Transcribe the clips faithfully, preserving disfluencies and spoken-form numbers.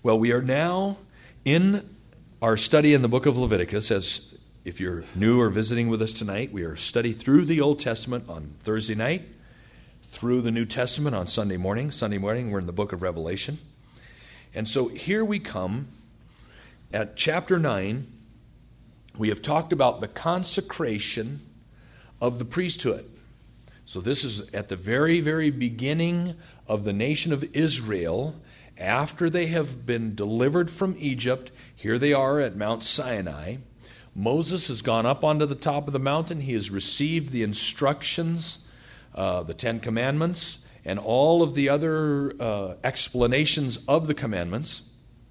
Well, we are now in our study in the book of Leviticus. As if you're new or visiting with us tonight, we are studying through the Old Testament on Thursday night, through the New Testament on Sunday morning. Sunday morning, we're in the book of Revelation. And so here we come at chapter nine. We have talked about the consecration of the priesthood. So this is at the very, very beginning of the nation of Israel. After they have been delivered from Egypt, here they are at Mount Sinai. Moses has gone up onto the top of the mountain. He has received the instructions, uh, the Ten Commandments, and all of the other uh, explanations of the commandments.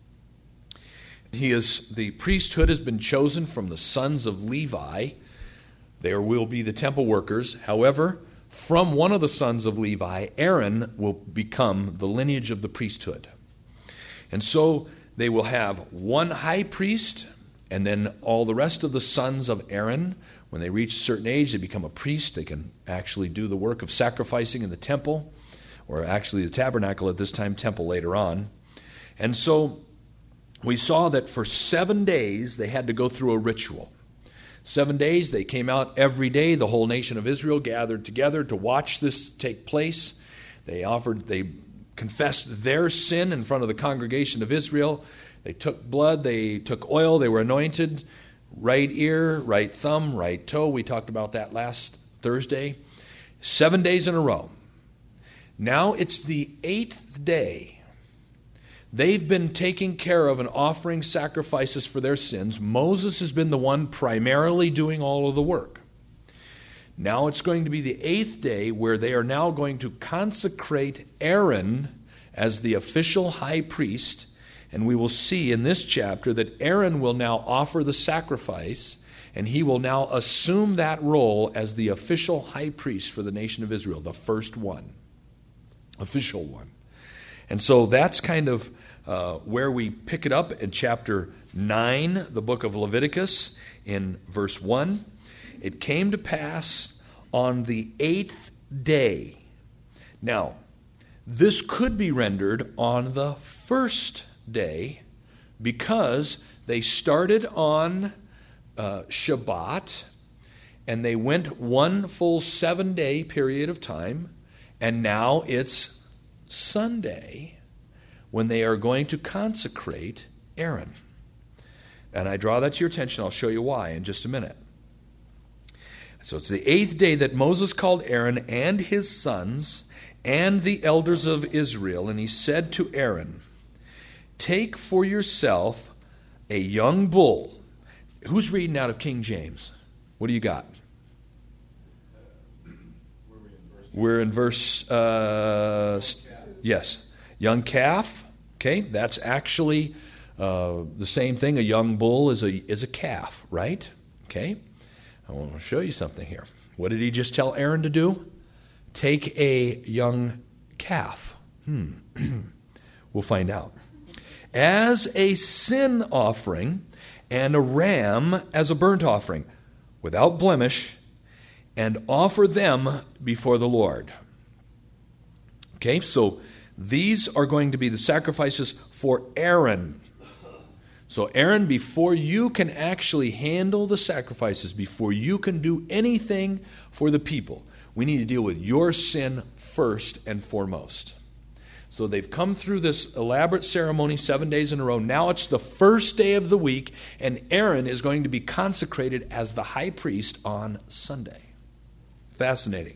He is, the priesthood has been chosen from the sons of Levi. There will be the temple workers. However, from one of the sons of Levi, Aaron will become the lineage of the priesthood. And so they will have one high priest, and then all the rest of the sons of Aaron, when they reach a certain age, they become a priest. They can actually do the work of sacrificing in the temple, or actually the tabernacle at this time, temple later on. And so we saw that for seven days they had to go through a ritual. Seven days, they came out every day. The whole nation of Israel gathered together to watch this take place. They offered, they confessed their sin in front of the congregation of Israel. They took blood, they took oil, they were anointed, right ear, right thumb, right toe. We talked about that last Thursday. Seven days in a row. Now it's the eighth day. They've been taking care of and offering sacrifices for their sins. Moses has been the one primarily doing all of the work. Now it's going to be the eighth day where they are now going to consecrate Aaron as the official high priest. And we will see in this chapter that Aaron will now offer the sacrifice, and he will now assume that role as the official high priest for the nation of Israel, the first one, official one. And so that's kind of uh, where we pick it up in chapter nine, the book of Leviticus, in verse one. It came to pass on the eighth day. Now, this could be rendered on the first day because they started on uh, Shabbat and they went one full seven-day period of time, and now it's Sunday when they are going to consecrate Aaron. And I draw that to your attention. I'll show you why in just a minute. So it's the eighth day that Moses called Aaron and his sons and the elders of Israel, and he said to Aaron, "Take for yourself a young bull." Who's reading out of King James? What do you got? We're in verse, uh, yes, young calf. Okay, that's actually uh, the same thing. A young bull is a is a calf, right? Okay. I want to show you something here. What did he just tell Aaron to do? Take a young calf. Hmm. We'll find out. As a sin offering, and a ram as a burnt offering, without blemish, and offer them before the Lord. Okay, so these are going to be the sacrifices for Aaron. So Aaron, before you can actually handle the sacrifices, before you can do anything for the people, we need to deal with your sin first and foremost. So they've come through this elaborate ceremony seven days in a row. Now it's the first day of the week, and Aaron is going to be consecrated as the high priest on Sunday. Fascinating.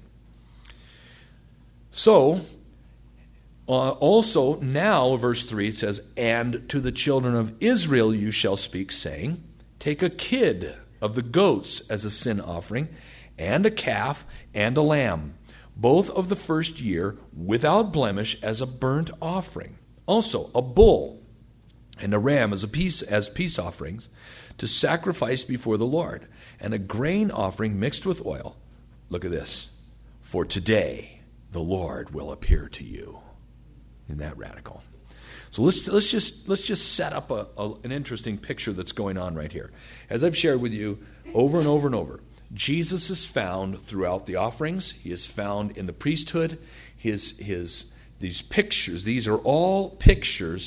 So, Uh, also, now, verse three, it says, "And to the children of Israel you shall speak, saying, Take a kid of the goats as a sin offering, and a calf, and a lamb, both of the first year, without blemish, as a burnt offering. Also, a bull and a ram as a peace as peace offerings, to sacrifice before the Lord, and a grain offering mixed with oil." Look at this. "For today the Lord will appear to you." Isn't that radical? So let's let's just let's just set up a, a, an interesting picture that's going on right here. As I've shared with you over and over and over, Jesus is found throughout the offerings. He is found in the priesthood. His his these pictures, these are all pictures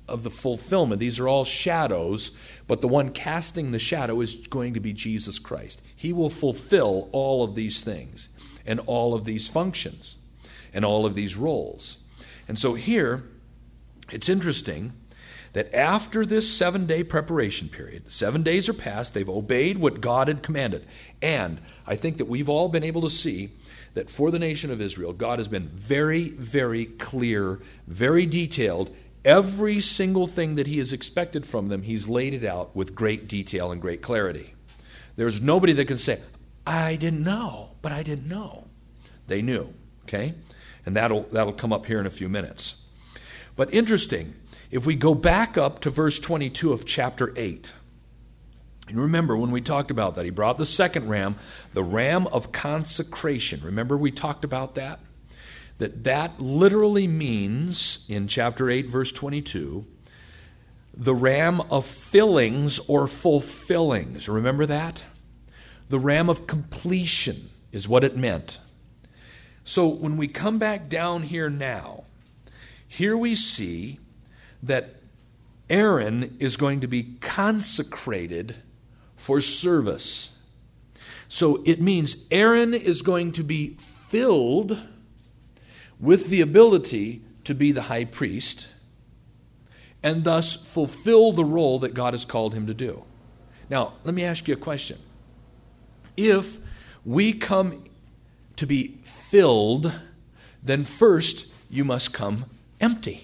of the fulfillment. These are all shadows, but the one casting the shadow is going to be Jesus Christ. He will fulfill all of these things and all of these functions and all of these roles. And so here, it's interesting that after this seven-day preparation period, seven days are passed, they've obeyed what God had commanded. And I think that we've all been able to see that for the nation of Israel, God has been very, very clear, very detailed. Every single thing that he has expected from them, he's laid it out with great detail and great clarity. There's nobody that can say, I didn't know, but I didn't know. They knew, okay? And that'll, that'll come up here in a few minutes. But interesting, if we go back up to verse twenty-two of chapter eight, and remember when we talked about that, he brought the second ram, the ram of consecration. Remember we talked about that? That that literally means, in chapter eight, verse twenty-two, the ram of fillings or fulfillings. Remember that? The ram of completion is what it meant. So when we come back down here now, here we see that Aaron is going to be consecrated for service. So it means Aaron is going to be filled with the ability to be the high priest and thus fulfill the role that God has called him to do. Now, let me ask you a question. If we come to be filled, then first you must come empty.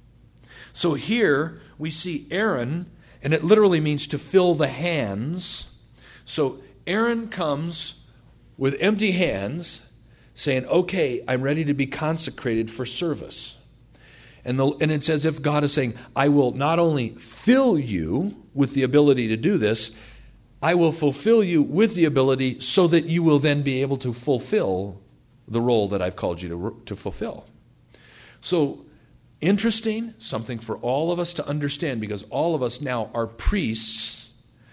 So here we see Aaron, and it literally means to fill the hands. So Aaron comes with empty hands saying, okay, I'm ready to be consecrated for service. And, the, and it's as if God is saying, I will not only fill you with the ability to do this, I will fulfill you with the ability so that you will then be able to fulfill the role that I've called you to, to fulfill. So, interesting, something for all of us to understand, because all of us now are priests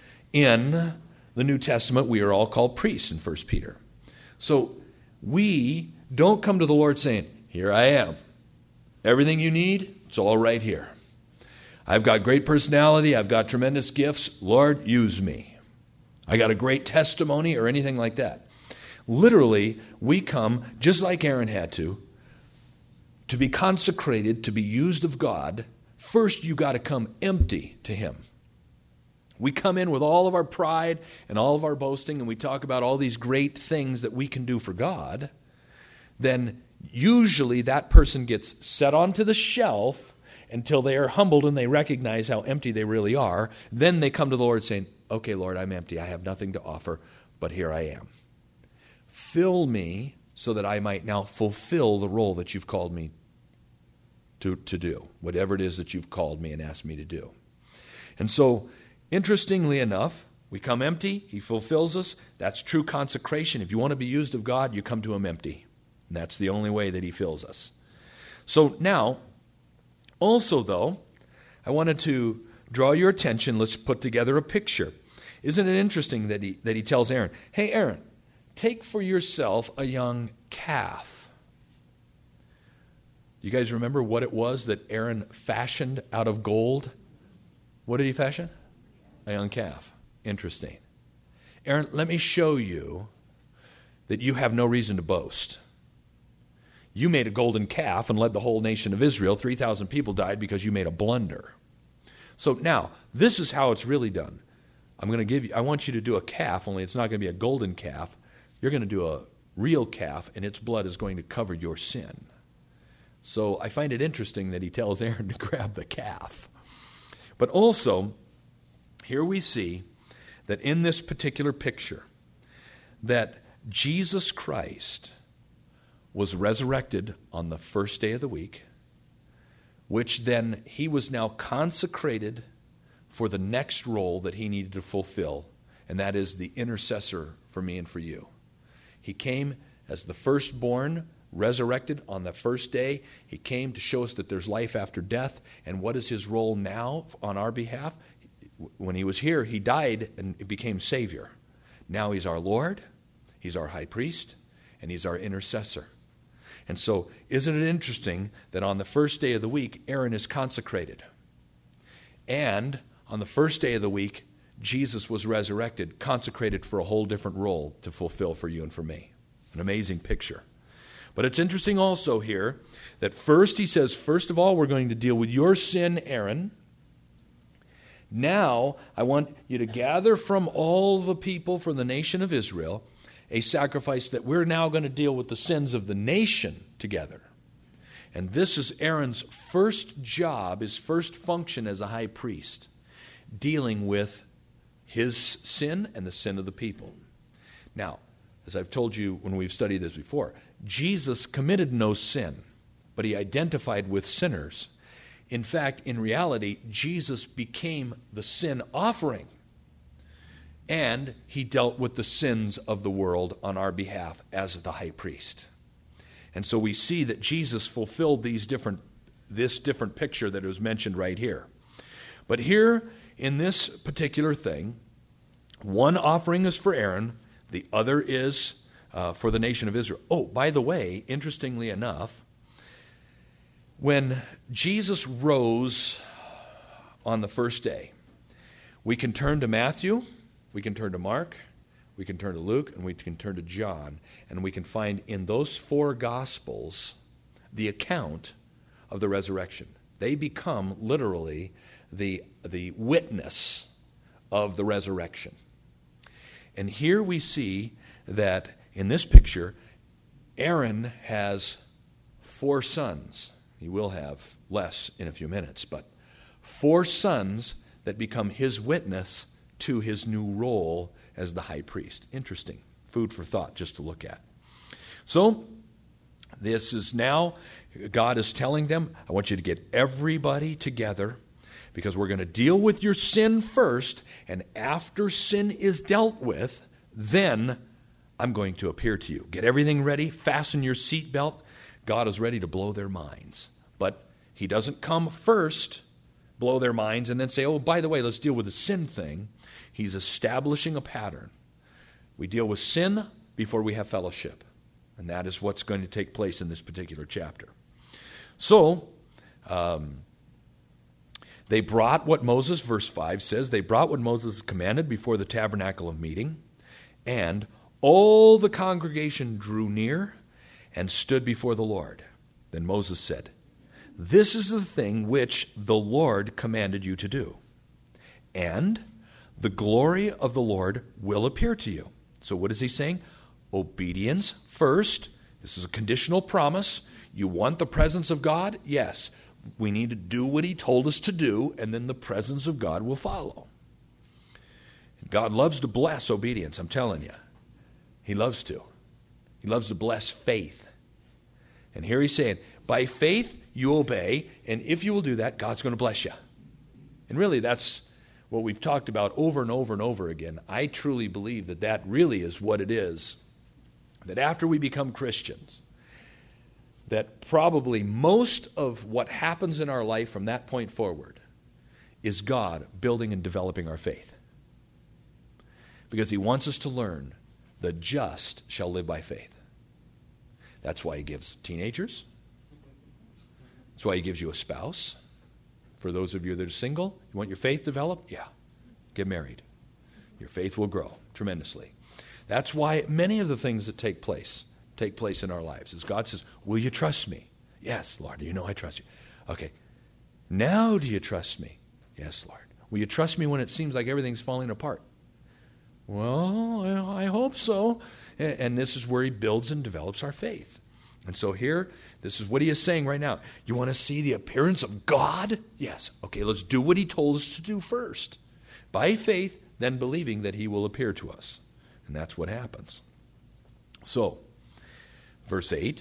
in the New Testament. We are all called priests in First Peter. So we don't come to the Lord saying, here I am. Everything you need, it's all right here. I've got great personality. I've got tremendous gifts. Lord, use me. I got a great testimony or anything like that. Literally, we come, just like Aaron had to, to be consecrated, to be used of God. First, you got to come empty to him. We come in with all of our pride and all of our boasting, and we talk about all these great things that we can do for God. Then usually that person gets set onto the shelf until they are humbled and they recognize how empty they really are. Then they come to the Lord saying, okay, Lord, I'm empty. I have nothing to offer, but here I am. Fill me so that I might now fulfill the role that you've called me to, to do, whatever it is that you've called me and asked me to do. And so, interestingly enough, we come empty, he fulfills us. That's true consecration. If you want to be used of God, you come to him empty. And that's the only way that he fills us. So now, also though, I wanted to draw your attention. Let's put together a picture. Isn't it interesting that he, that he tells Aaron, hey Aaron, take for yourself a young calf. You guys remember what it was that Aaron fashioned out of gold? What did he fashion? A young calf. Interesting. Aaron, let me show you that you have no reason to boast. You made a golden calf and led the whole nation of Israel. three thousand people died because you made a blunder. So now, this is how it's really done. I'm going to give you, I want you to do a calf, only it's not going to be a golden calf. You're going to do a real calf, and its blood is going to cover your sin. So I find it interesting that he tells Aaron to grab the calf. But also, here we see that in this particular picture, that Jesus Christ was resurrected on the first day of the week, which then he was now consecrated for the next role that he needed to fulfill, and that is the intercessor for me and for you. He came as the firstborn, resurrected on the first day. He came to show us that there's life after death. And what is his role now on our behalf? When he was here, he died and became Savior. Now he's our Lord, he's our high priest, and he's our intercessor. And so, isn't it interesting that on the first day of the week, Aaron is consecrated? And on the first day of the week, Jesus was resurrected, consecrated for a whole different role to fulfill for you and for me. An amazing picture. But it's interesting also here that first he says, first of all, we're going to deal with your sin, Aaron. Now, I want you to gather from all the people from the nation of Israel a sacrifice that we're now going to deal with the sins of the nation together. And this is Aaron's first job, his first function as a high priest, dealing with his sin and the sin of the people. Now, as I've told you when we've studied this before, Jesus committed no sin, but he identified with sinners. In fact, in reality, Jesus became the sin offering, and he dealt with the sins of the world on our behalf as the high priest. And so we see that Jesus fulfilled these different, this different picture that was mentioned right here. But here, in this particular thing, one offering is for Aaron, the other is uh, for the nation of Israel. Oh, by the way, interestingly enough, when Jesus rose on the first day, we can turn to Matthew, we can turn to Mark, we can turn to Luke, and we can turn to John, and we can find in those four Gospels the account of the resurrection. They become literally the, the witness of the resurrection. And here we see that in this picture, Aaron has four sons. He will have less in a few minutes, but four sons that become his witness to his new role as the high priest. Interesting. Food for thought just to look at. So, this is now, God is telling them, I want you to get everybody together because we're going to deal with your sin first, and after sin is dealt with, then I'm going to appear to you. Get everything ready, fasten your seatbelt. God is ready to blow their minds. But he doesn't come first, blow their minds, and then say, oh, by the way, let's deal with the sin thing. He's establishing a pattern. We deal with sin before we have fellowship. And that is what's going to take place in this particular chapter. So, um, they brought what Moses, verse five says, they brought what Moses commanded before the tabernacle of meeting, and all the congregation drew near and stood before the Lord. Then Moses said, this is the thing which the Lord commanded you to do. And the glory of the Lord will appear to you. So what is he saying? Obedience first. This is a conditional promise. You want the presence of God? Yes. We need to do what he told us to do, and then the presence of God will follow. God loves to bless obedience, I'm telling you. He loves to. He loves to bless faith. And here he's saying, by faith you obey, and if you will do that, God's going to bless you. And really that's what we've talked about over and over and over again. I truly believe that that really is what it is. That after we become Christians, that probably most of what happens in our life from that point forward is God building and developing our faith. Because he wants us to learn the just shall live by faith. That's why he gives teenagers. That's why he gives you a spouse. For those of you that are single, you want your faith developed? Yeah, get married. Your faith will grow tremendously. That's why many of the things that take place take place in our lives is God says, will you trust me? Yes, Lord, you know I trust you. Okay, now do you trust me? Yes, Lord. Will you trust me when it seems like everything's falling apart? Well, I hope so. And this is where he builds and develops our faith. And so here, this is what he is saying right now. You want to see the appearance of God? Yes. Okay, let's do what he told us to do first. By faith, then believing that he will appear to us. And that's what happens. So, verse eight.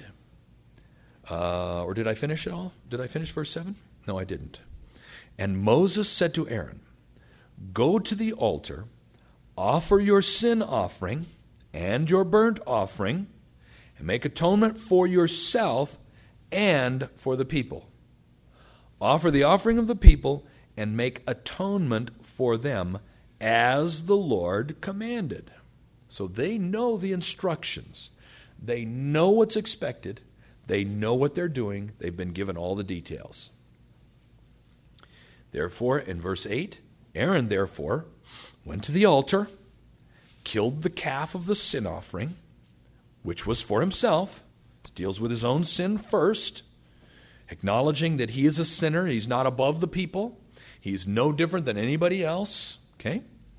Uh, or did I finish it all? Did I finish verse seven? No, I didn't. And Moses said to Aaron, go to the altar, offer your sin offering and your burnt offering, and make atonement for yourself and for the people. Offer the offering of the people and make atonement for them as the Lord commanded. So they know the instructions. They know what's expected. They know what they're doing. They've been given all the details. Therefore, in verse eight, Aaron therefore went to the altar, killed the calf of the sin offering, which was for himself. He deals with his own sin first, acknowledging that he is a sinner. He's not above the people. He's no different than anybody else. Okay?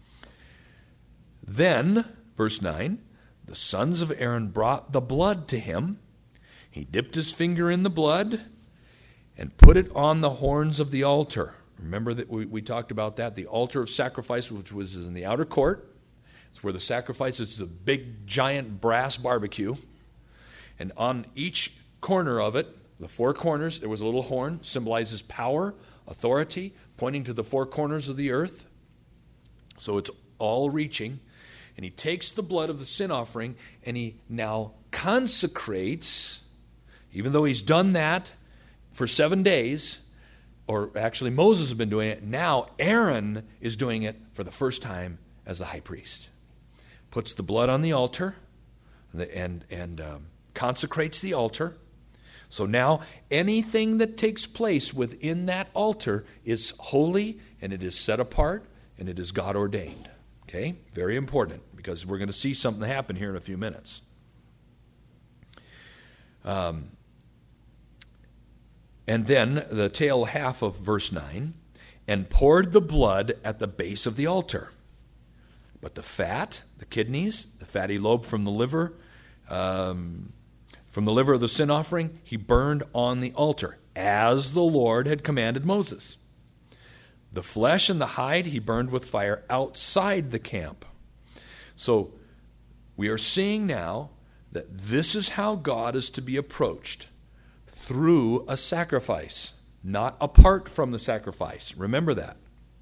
Then, verse nine, the sons of Aaron brought the blood to him. He dipped his finger in the blood and put it on the horns of the altar. Remember that we, we talked about that, the altar of sacrifice, which was in the outer court. It's where the sacrifice is, the big, giant brass barbecue. And on each corner of it, the four corners, there was a little horn, symbolizes power, authority, pointing to the four corners of the earth. So it's all reaching. And he takes the blood of the sin offering and he now consecrates, even though he's done that for seven days, or actually Moses has been doing it, now Aaron is doing it for the first time as the high priest. Puts the blood on the altar and, and, and um, consecrates the altar. So now anything that takes place within that altar is holy and it is set apart and it is God ordained. Okay? Very important, because we're going to see something happen here in a few minutes. Um, and then the tail half of verse nine, and poured the blood at the base of the altar. But the fat, the kidneys, the fatty lobe from the liver, um, from the liver of the sin offering, he burned on the altar, as the Lord had commanded Moses. The flesh and the hide he burned with fire outside the camp. So we are seeing now that this is how God is to be approached, through a sacrifice, not apart from the sacrifice. Remember that.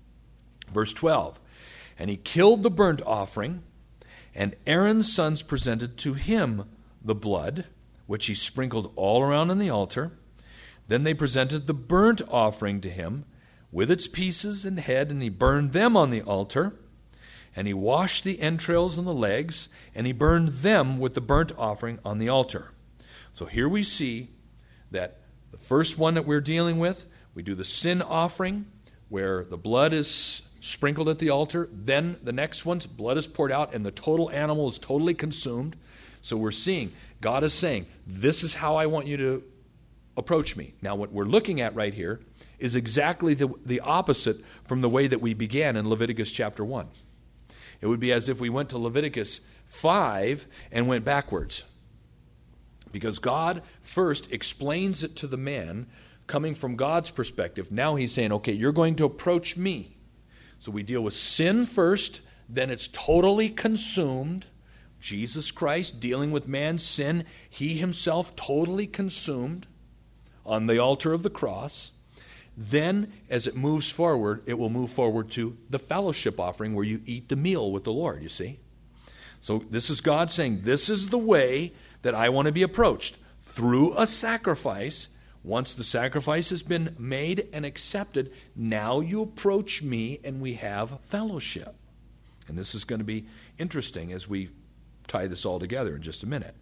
Verse twelve, and he killed the burnt offering, and Aaron's sons presented to him the blood, which he sprinkled all around on the altar. Then they presented the burnt offering to him, with its pieces and head, and he burned them on the altar. And he washed the entrails and the legs, and he burned them with the burnt offering on the altar. So here we see that the first one that we're dealing with, we do the sin offering, where the blood is sprinkled at the altar. Then the next one's blood is poured out, and the total animal is totally consumed. So we're seeing, God is saying, this is how I want you to approach me. Now what we're looking at right here is exactly the, the opposite from the way that we began in Leviticus chapter one. It would be as if we went to Leviticus five and went backwards. Because God first explains it to the man coming from God's perspective. Now he's saying, okay, you're going to approach me. So we deal with sin first, then it's totally consumed. Jesus Christ dealing with man's sin, he himself totally consumed on the altar of the cross. Then, as it moves forward, it will move forward to the fellowship offering where you eat the meal with the Lord, you see. So this is God saying, this is the way that I want to be approached, through a sacrifice. Once the sacrifice has been made and accepted, now you approach me and we have fellowship. And this is going to be interesting as we tie this all together in just a minute.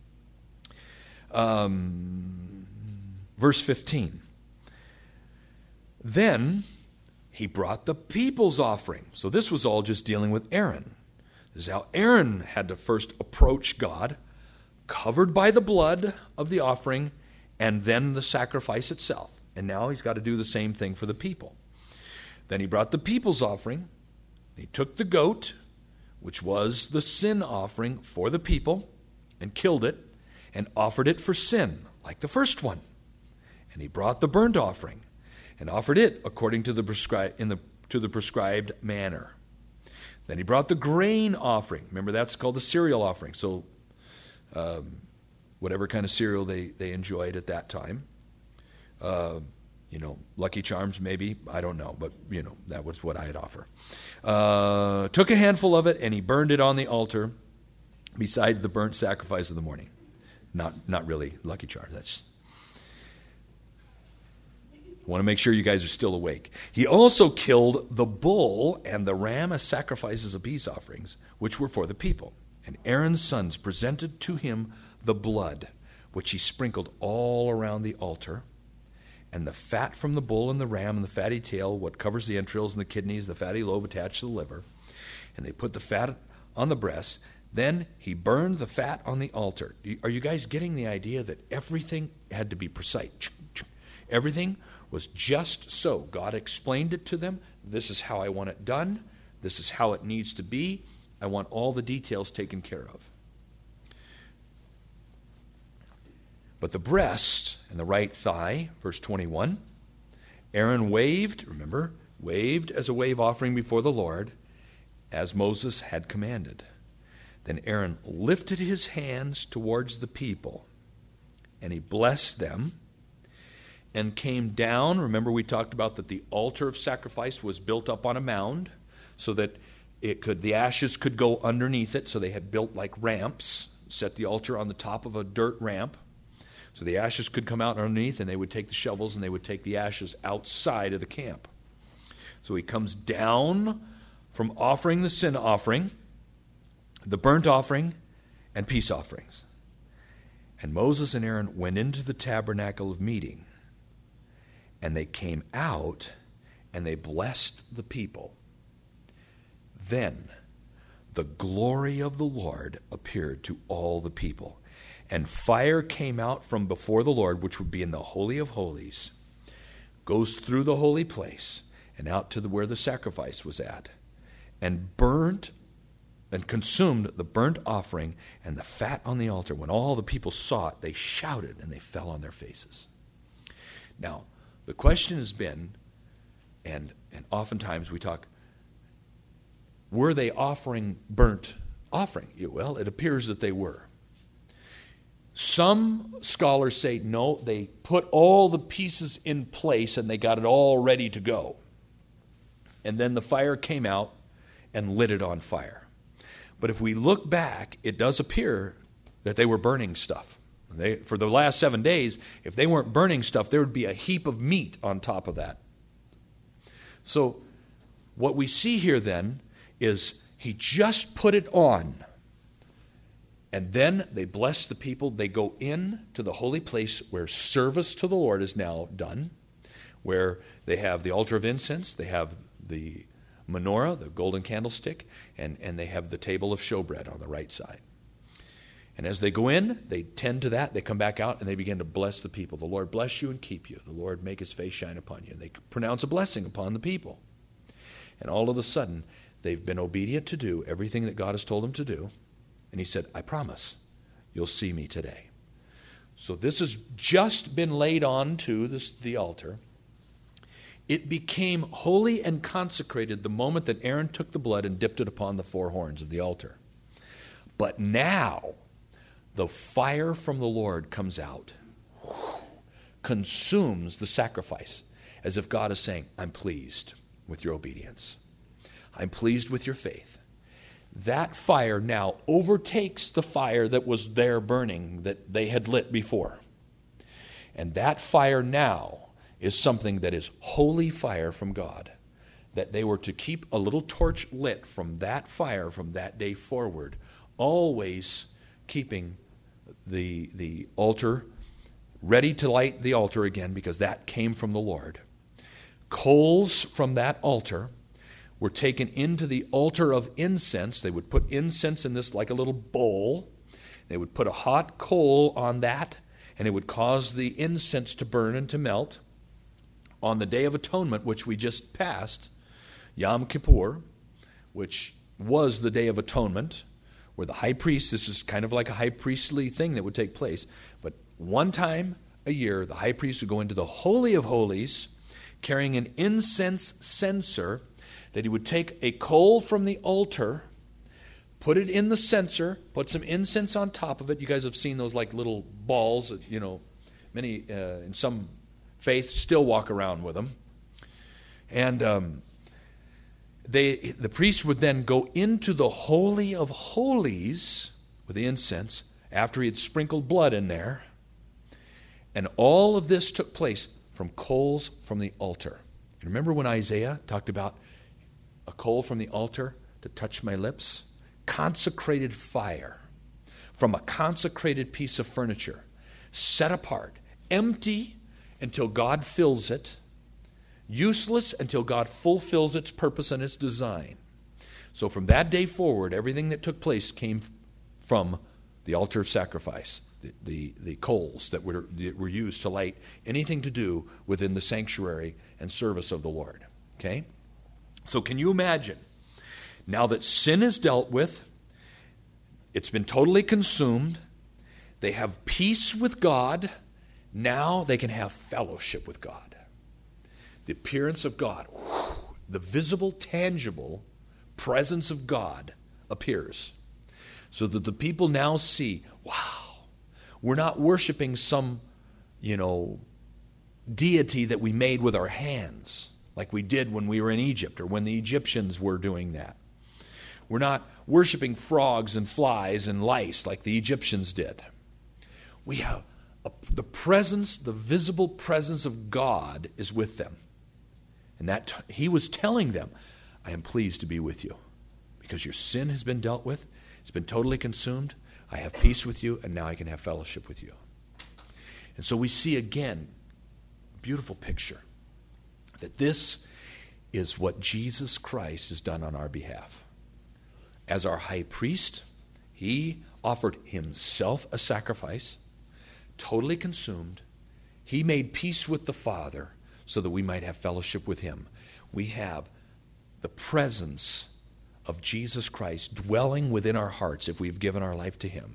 Um, verse fifteen. Then he brought the people's offering. So this was all just dealing with Aaron. This is how Aaron had to first approach God, covered by the blood of the offering, and then the sacrifice itself. And now he's got to do the same thing for the people. Then he brought the people's offering. He took the goat, which was the sin offering for the people, and killed it, and offered it for sin, like the first one. And he brought the burnt offering, and offered it according to the prescribed in the to the prescribed manner. Then he brought the grain offering. Remember, that's called the cereal offering. So, um, whatever kind of cereal they, they enjoyed at that time, uh, you know, Lucky Charms maybe, I don't know, but you know that was what I'd offer. Uh, took a handful of it and he burned it on the altar beside the burnt sacrifice of the morning. Not not really Lucky Charms. That's. I want to make sure you guys are still awake. He also killed the bull and the ram as sacrifices of peace offerings, which were for the people. And Aaron's sons presented to him the blood, which he sprinkled all around the altar. and the fat from the bull and the ram and the fatty tail, what covers the entrails and the kidneys, the fatty lobe attached to the liver. And they put the fat on the breast. Then he burned the fat on the altar. Are you guys getting the idea that everything had to be precise? Everything was just so. God explained it to them. This is how I want it done. This is how it needs to be. I want all the details taken care of. But the breast and the right thigh, verse twenty-one, Aaron waved, remember, waved as a wave offering before the Lord, as Moses had commanded. Then Aaron lifted his hands towards the people, and he blessed them, and came down. Remember, we talked about that the altar of sacrifice was built up on a mound, so that it could the ashes could go underneath it. So they had built like ramps, set the altar on the top of a dirt ramp, so the ashes could come out underneath, and they would take the shovels and they would take the ashes outside of the camp. So he comes down from offering the sin offering, the burnt offering, and peace offerings. And Moses and Aaron went into the tabernacle of meeting, and they came out, and they blessed the people. Then the glory of the Lord appeared to all the people, and fire came out from before the Lord, which would be in the Holy of Holies, goes through the holy place, and out to the, where the sacrifice was at, and burnt and consumed the burnt offering and the fat on the altar. When all the people saw it, they shouted and they fell on their faces. Now, the question has been, and, and oftentimes we talk, were they offering burnt offering? Well, it appears that they were. Some scholars say, no, they put all the pieces in place and they got it all ready to go. And then the fire came out and lit it on fire. But if we look back, it does appear that they were burning stuff. They, for the last seven days, if they weren't burning stuff, there would be a heap of meat on top of that. So what we see here then is he just put it on. And then they bless the people. They go in to the holy place where service to the Lord is now done, where they have the altar of incense, they have the menorah, the golden candlestick, and, and they have the table of showbread on the right side. And as they go in, they tend to that. They come back out and they begin to bless the people. The Lord bless you and keep you. The Lord make his face shine upon you. And they pronounce a blessing upon the people. And all of a sudden, they've been obedient to do everything that God has told them to do. And he said, I promise you'll see me today. So this has just been laid on to this, the altar. It became holy and consecrated the moment that Aaron took the blood and dipped it upon the four horns of the altar. But now, the fire from the Lord comes out, consumes the sacrifice, as if God is saying, I'm pleased with your obedience. I'm pleased with your faith. That fire now overtakes the fire that was there burning that they had lit before. And that fire now is something that is holy fire from God, that they were to keep a little torch lit from that fire from that day forward, always keeping the, the altar ready to light the altar again, because that came from the Lord. Coals from that altar were taken into the altar of incense. They would put incense in this like a little bowl. They would put a hot coal on that, and it would cause the incense to burn and to melt. On the Day of Atonement, which we just passed, Yom Kippur, which was the Day of Atonement, where the high priest, this is kind of like a high priestly thing that would take place, but one time a year, the high priest would go into the Holy of Holies, carrying an incense censer, that he would take a coal from the altar, put it in the censer, put some incense on top of it. You guys have seen those like little balls, you know, many uh, in some faiths still walk around with them. And um, they, the priest would then go into the Holy of Holies with the incense after he had sprinkled blood in there. And all of this took place from coals from the altar. And remember when Isaiah talked about a coal from the altar to touch my lips? Consecrated fire from a consecrated piece of furniture, set apart, empty, until God fills it, useless until God fulfills its purpose and its design. So from that day forward, everything that took place came from the altar of sacrifice, the, the, the coals that were, that were used to light anything to do within the sanctuary and service of the Lord. Okay? So can you imagine, now that sin is dealt with, it's been totally consumed, they have peace with God, now they can have fellowship with God. The appearance of God, whew, the visible, tangible presence of God appears. So that the people now see, wow, we're not worshiping some, you know, deity that we made with our hands, like we did when we were in Egypt or when the Egyptians were doing that. We're not worshiping frogs and flies and lice like the Egyptians did. We have a, the presence, the visible presence of God is with them. And that t- he was telling them, I am pleased to be with you because your sin has been dealt with. It's been totally consumed. I have peace with you, and now I can have fellowship with you. And so we see again, a beautiful picture, that this is what Jesus Christ has done on our behalf. As our high priest, he offered himself a sacrifice, totally consumed. He made peace with the Father so that we might have fellowship with him. We have the presence of Jesus Christ dwelling within our hearts if we've given our life to him.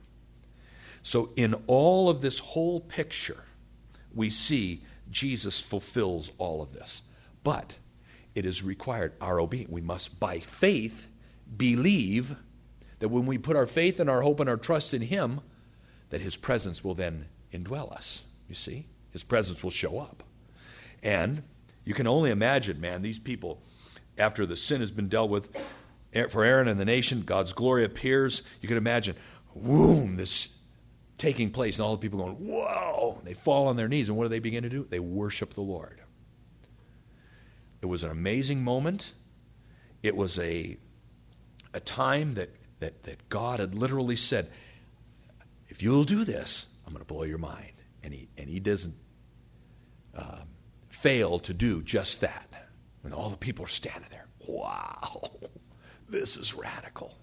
So in all of this whole picture, we see Jesus fulfills all of this. But it is required our obedience. We must, by faith, believe that when we put our faith and our hope and our trust in him, that his presence will then indwell us. You see? His presence will show up. And you can only imagine, man, these people, after the sin has been dealt with, for Aaron and the nation, God's glory appears. You can imagine, boom, this taking place, and all the people going, whoa. They fall on their knees, and what do they begin to do? They worship the Lord. It was an amazing moment. It was a, a time that, that, that God had literally said, if you'll do this, I'm going to blow your mind. And he, and he doesn't uh, fail to do just that. When all the people are standing there, wow. This is radical.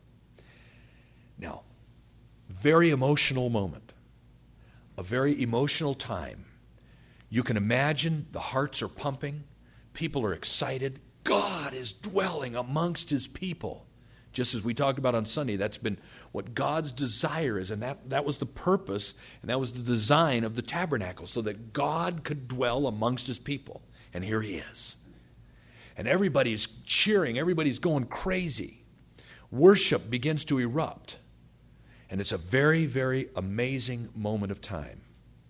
Now, very emotional moment, a very emotional time. You can imagine the hearts are pumping, people are excited. God is dwelling amongst his people. Just as we talked about on Sunday, that's been what God's desire is, and that, that was the purpose, and that was the design of the tabernacle, so that God could dwell amongst his people. And here he is. And everybody's cheering, everybody's going crazy. Worship begins to erupt. And it's a very, very amazing moment of time.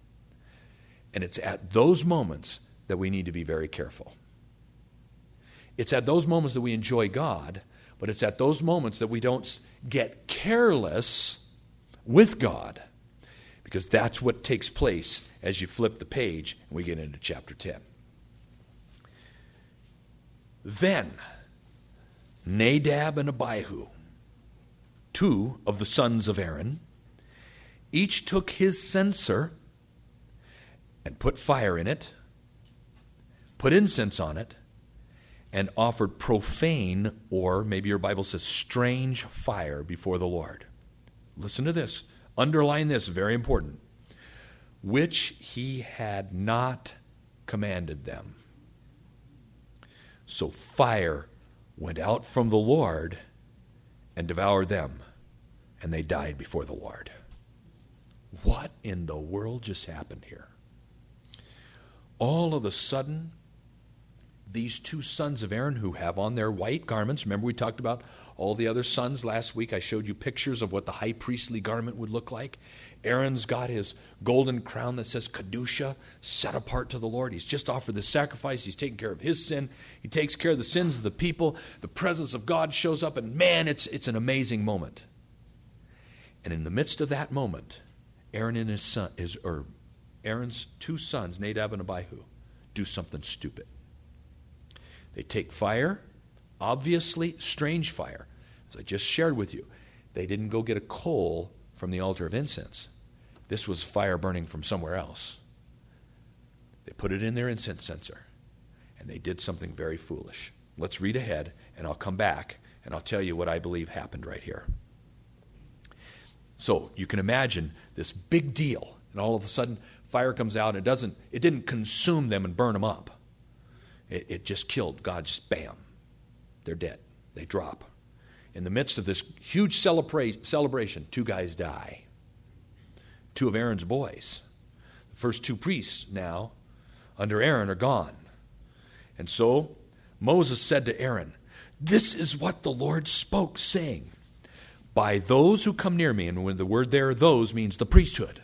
And it's at those moments that we need to be very careful. It's at those moments that we enjoy God, but it's at those moments that we don't get careless with God, because that's what takes place as you flip the page and we get into chapter ten. Then Nadab and Abihu, two of the sons of Aaron, each took his censer and put fire in it, put incense on it, and offered profane, or maybe your Bible says strange fire before the Lord. Listen to this. Underline this, very important. Which he had not commanded them. So fire went out from the Lord and devoured them, and they died before the Lord. What in the world just happened here? All of a sudden, these two sons of Aaron who have on their white garments, remember we talked about all the other sons last week. I showed you pictures of what the high priestly garment would look like. Aaron's got his golden crown that says Kedusha, set apart to the Lord. He's just offered the sacrifice. He's taking care of his sin. He takes care of the sins of the people. The presence of God shows up, and man, it's, it's an amazing moment. And in the midst of that moment, Aaron and his son, his, or Aaron's two sons, Nadab and Abihu, do something stupid. They take fire, obviously strange fire. As I just shared with you, they didn't go get a coal from the altar of incense. This was fire burning from somewhere else. They put it in their incense censer, and they did something very foolish. Let's read ahead, and I'll come back, and I'll tell you what I believe happened right here. So you can imagine this big deal, and all of a sudden fire comes out, and it doesn't, it didn't consume them and burn them up. It, it just killed. God just, bam, they're dead. They drop. In the midst of this huge celebra- celebration, two guys die. Two of Aaron's boys. The first two priests now, under Aaron, are gone. And so Moses said to Aaron, "This is what the Lord spoke, saying, by those who come near me," and when the word there, those, means the priesthood,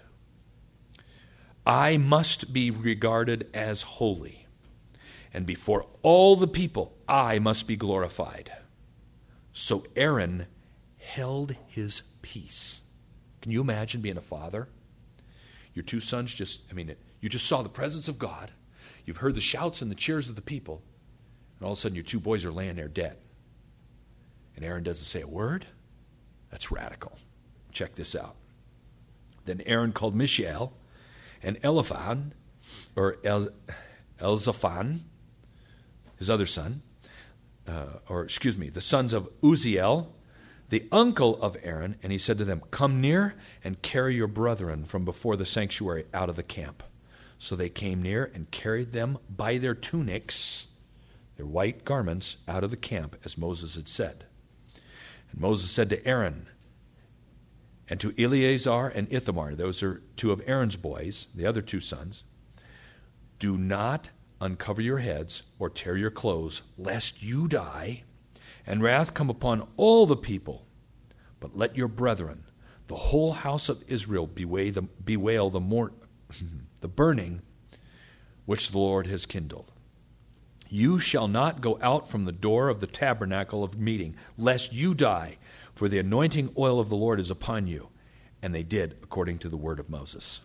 "I must be regarded as holy, and before all the people I must be glorified." So Aaron held his peace. Can you imagine being a father? Your two sons just, I mean, you just saw the presence of God. You've heard the shouts and the cheers of the people. And all of a sudden your two boys are laying there dead. And Aaron doesn't say a word? That's radical. Check this out. Then Aaron called Mishael and Eliphan, or El, Elzaphan, his other son, uh, or excuse me, the sons of Uzziel, the uncle of Aaron, and he said to them, "Come near and carry your brethren from before the sanctuary out of the camp." So they came near and carried them by their tunics, their white garments, out of the camp, as Moses had said. And Moses said to Aaron and to Eleazar and Ithamar, those are two of Aaron's boys, the other two sons, "Do not uncover your heads or tear your clothes, lest you die, and wrath come upon all the people. But let your brethren, the whole house of Israel, bewail the, bewail the, more, the burning which the Lord has kindled. You shall not go out from the door of the tabernacle of meeting, lest you die, for the anointing oil of the Lord is upon you." And they did according to the word of Moses.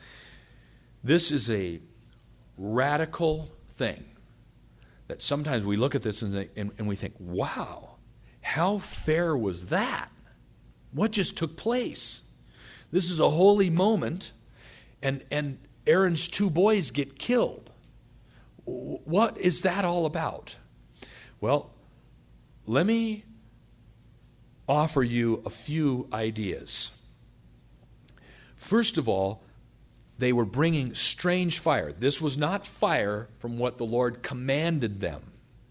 This is a radical thing that sometimes we look at this and, and, and we think, wow, how fair was that? What just took place? This is a holy moment, and, and Aaron's two boys get killed. What is that all about? Well, let me offer you a few ideas. First of all, they were bringing strange fire. This was not fire from what the Lord commanded them.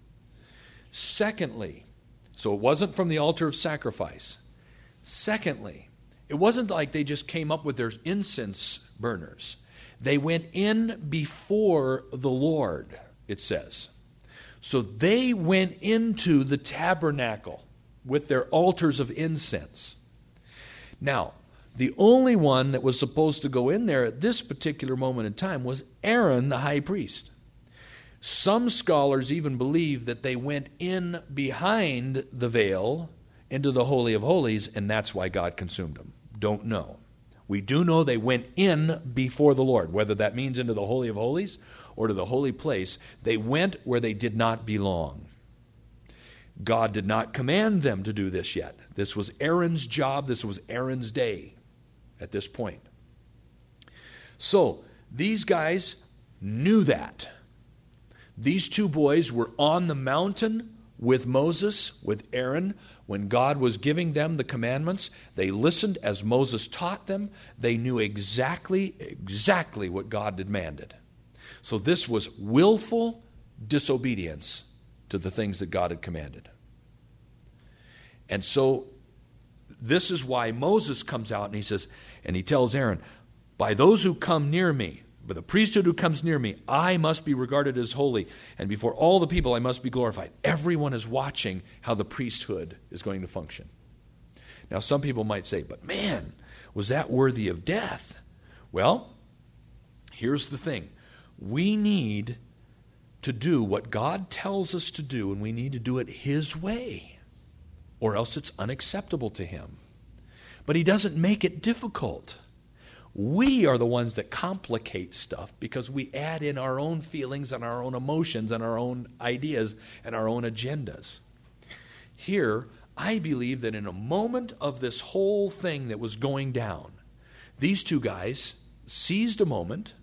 Secondly, so it wasn't from the altar of sacrifice. Secondly, it wasn't like they just came up with their incense burners. They went in before the Lord, it says. So they went into the tabernacle with their altars of incense. Now, the only one that was supposed to go in there at this particular moment in time was Aaron, the high priest. Some scholars even believe that they went in behind the veil into the Holy of Holies, and that's why God consumed them. Don't know. We do know they went in before the Lord, whether that means into the Holy of Holies or to the holy place. They went where they did not belong. God did not command them to do this yet. This was Aaron's job. This was Aaron's day at this point. So these guys knew that. These two boys were on the mountain with Moses, with Aaron, when God was giving them the commandments. They listened as Moses taught them. They knew exactly, exactly what God demanded. So this was willful disobedience to the things that God had commanded. And so this is why Moses comes out and he says, and he tells Aaron, "By those who come near me, by the priesthood who comes near me, I must be regarded as holy, and before all the people I must be glorified." Everyone is watching how the priesthood is going to function. Now some people might say, but man, was that worthy of death? Well, here's the thing. We need to do what God tells us to do, and we need to do it His way, or else it's unacceptable to Him. But He doesn't make it difficult. We are the ones that complicate stuff because we add in our own feelings and our own emotions and our own ideas and our own agendas. Here, I believe that in a moment of this whole thing that was going down, these two guys seized a moment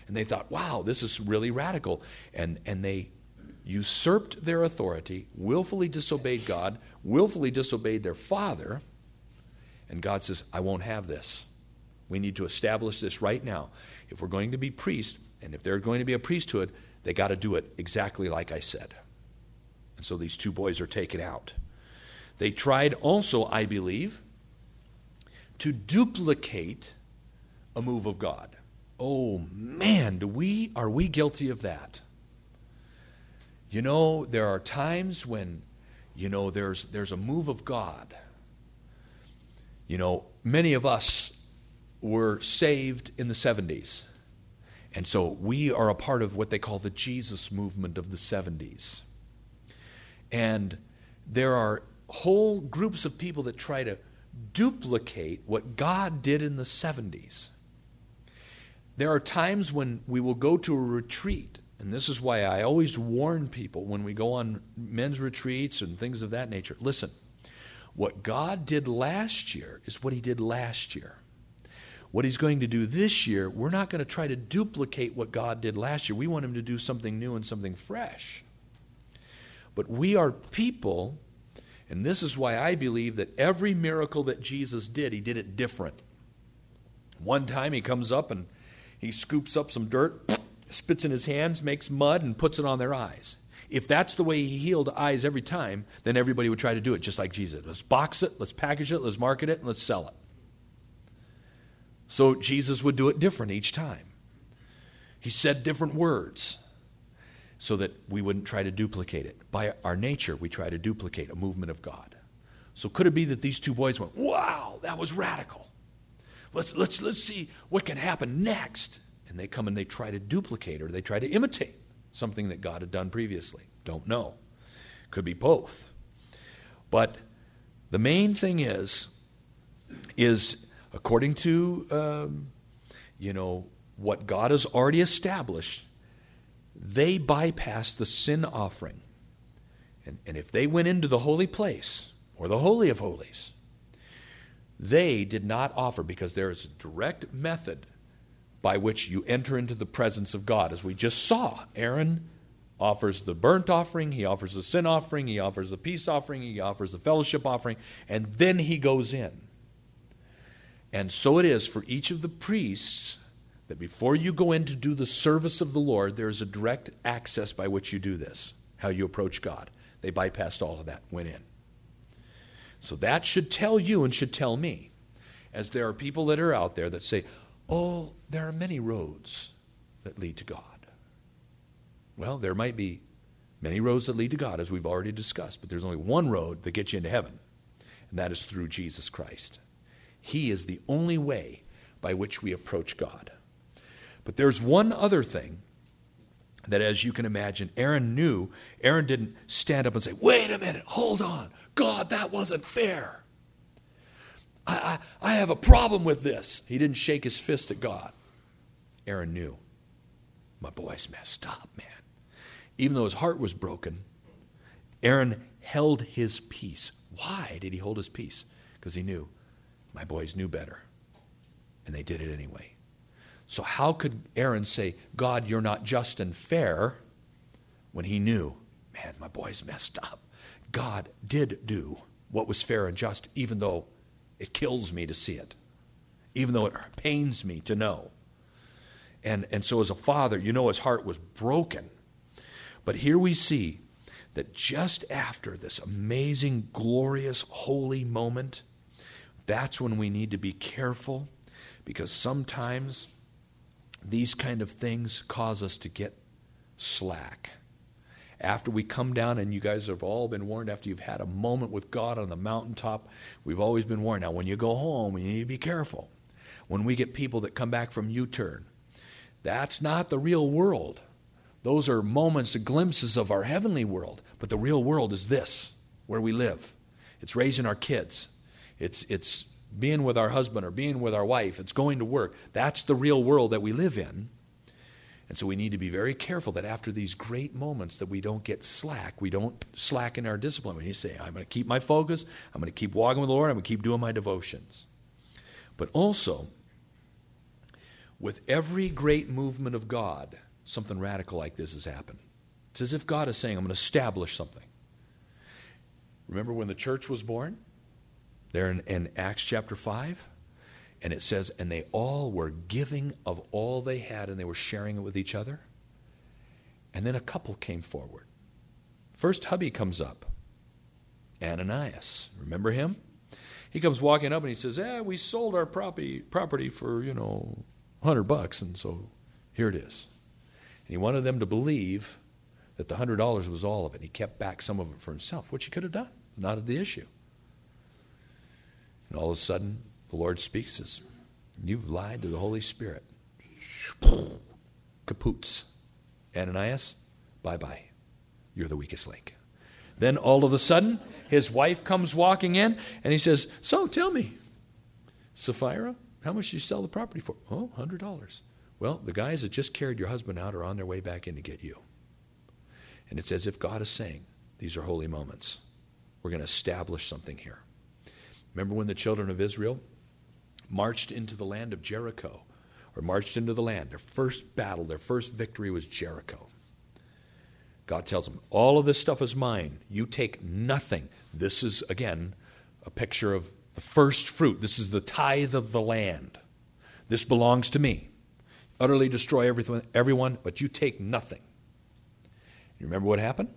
And they thought, wow, this is really radical. And, and they usurped their authority, willfully disobeyed God, willfully disobeyed their father. And God says, I won't have this. We need to establish this right now. If we're going to be priests, and if they're going to be a priesthood, they got to do it exactly like I said. And so these two boys are taken out. They tried also, I believe, to duplicate a move of God. Oh man, do we are we guilty of that? You know, there are times when, you know, there's there's a move of God. You know, many of us were saved in the seventies. And so we are a part of what they call the Jesus movement of the seventies. And there are whole groups of people that try to duplicate what God did in the seventies. There are times when we will go to a retreat, and this is why I always warn people when we go on men's retreats and things of that nature. Listen, what God did last year is what he did last year. What he's going to do this year, we're not going to try to duplicate what God did last year. We want him to do something new and something fresh. But we are people, and this is why I believe that every miracle that Jesus did, he did it different. One time he comes up and he scoops up some dirt, spits in his hands, makes mud, and puts it on their eyes. If that's the way he healed eyes every time, then everybody would try to do it just like Jesus. Let's box it, let's package it, let's market it, and let's sell it. So Jesus would do it different each time. He said different words so that we wouldn't try to duplicate it. By our nature, we try to duplicate a movement of God. So could it be that these two boys went, wow, that was radical. Let's, let's, let's see what can happen next. And they come and they try to duplicate or they try to imitate something that God had done previously. Don't know. Could be both. But the main thing is, is according to, um, you know, what God has already established, they bypassed the sin offering. And, and if they went into the holy place, or the Holy of Holies, they did not offer, because there is a direct method by which you enter into the presence of God. As we just saw, Aaron offers the burnt offering, he offers the sin offering, he offers the peace offering, he offers the fellowship offering, and then he goes in. And so it is for each of the priests that before you go in to do the service of the Lord, there is a direct access by which you do this, how you approach God. They bypassed all of that, went in. So that should tell you and should tell me, as there are people that are out there that say, oh, there are many roads that lead to God. Well, there might be many roads that lead to God, as we've already discussed, but there's only one road that gets you into heaven, and that is through Jesus Christ. He is the only way by which we approach God. But there's one other thing that, as you can imagine, Aaron knew. Aaron didn't stand up and say, wait a minute, hold on. God, that wasn't fair. I, I, I have a problem with this. He didn't shake his fist at God. Aaron knew, my boy's messed up, man. Even though his heart was broken, Aaron held his peace. Why did he hold his peace? Because he knew, my boys knew better. And they did it anyway. So how could Aaron say, God, you're not just and fair, when he knew, man, my boy's messed up. God did do what was fair and just, even though it kills me to see it, even though it pains me to know. And, and so as a father, you know his heart was broken. But here we see that just after this amazing, glorious, holy moment, that's when we need to be careful, because sometimes these kind of things cause us to get slack. After we come down, and you guys have all been warned, after you've had a moment with God on the mountaintop, we've always been warned. Now, when you go home, you need to be careful. When we get people that come back from U-turn, that's not the real world. Those are moments, glimpses of our heavenly world. But the real world is this, where we live. It's raising our kids. It's it's being with our husband or being with our wife. It's going to work. That's the real world that we live in. And so we need to be very careful that after these great moments that we don't get slack. We don't slacken our discipline. When you say, I'm going to keep my focus. I'm going to keep walking with the Lord. I'm going to keep doing my devotions. But also, With every great movement of God, something radical like this has happened. It's as if God is saying, I'm going to establish something. Remember when the church was born? There in, in Acts chapter five? And it says, and they all were giving of all they had, and they were sharing it with each other. And then a couple came forward. First, hubby comes up. Ananias. Remember him? He comes walking up and he says, eh, we sold our property, property for, you know, a hundred bucks, and so here it is. And he wanted them to believe that the hundred dollars was all of it. He kept back some of it for himself, which he could have done. Not the issue. And all of a sudden, the Lord speaks, says, you've lied to the Holy Spirit. Kapoots. Ananias, bye-bye. You're the weakest link. Then all of a sudden, his wife comes walking in, and he says, so tell me, Sapphira, how much did you sell the property for? Oh, one hundred dollars. Well, the guys that just carried your husband out are on their way back in to get you. And it's as if God is saying, these are holy moments. We're going to establish something here. Remember when the children of Israel marched into the land of Jericho, or marched into the land, their first battle, their first victory was Jericho. God tells them, all of this stuff is mine. You take nothing. This is, again, a picture of the first fruit. This is the tithe of the land. This belongs to me. Utterly destroy everything, everyone, but you take nothing. You remember what happened?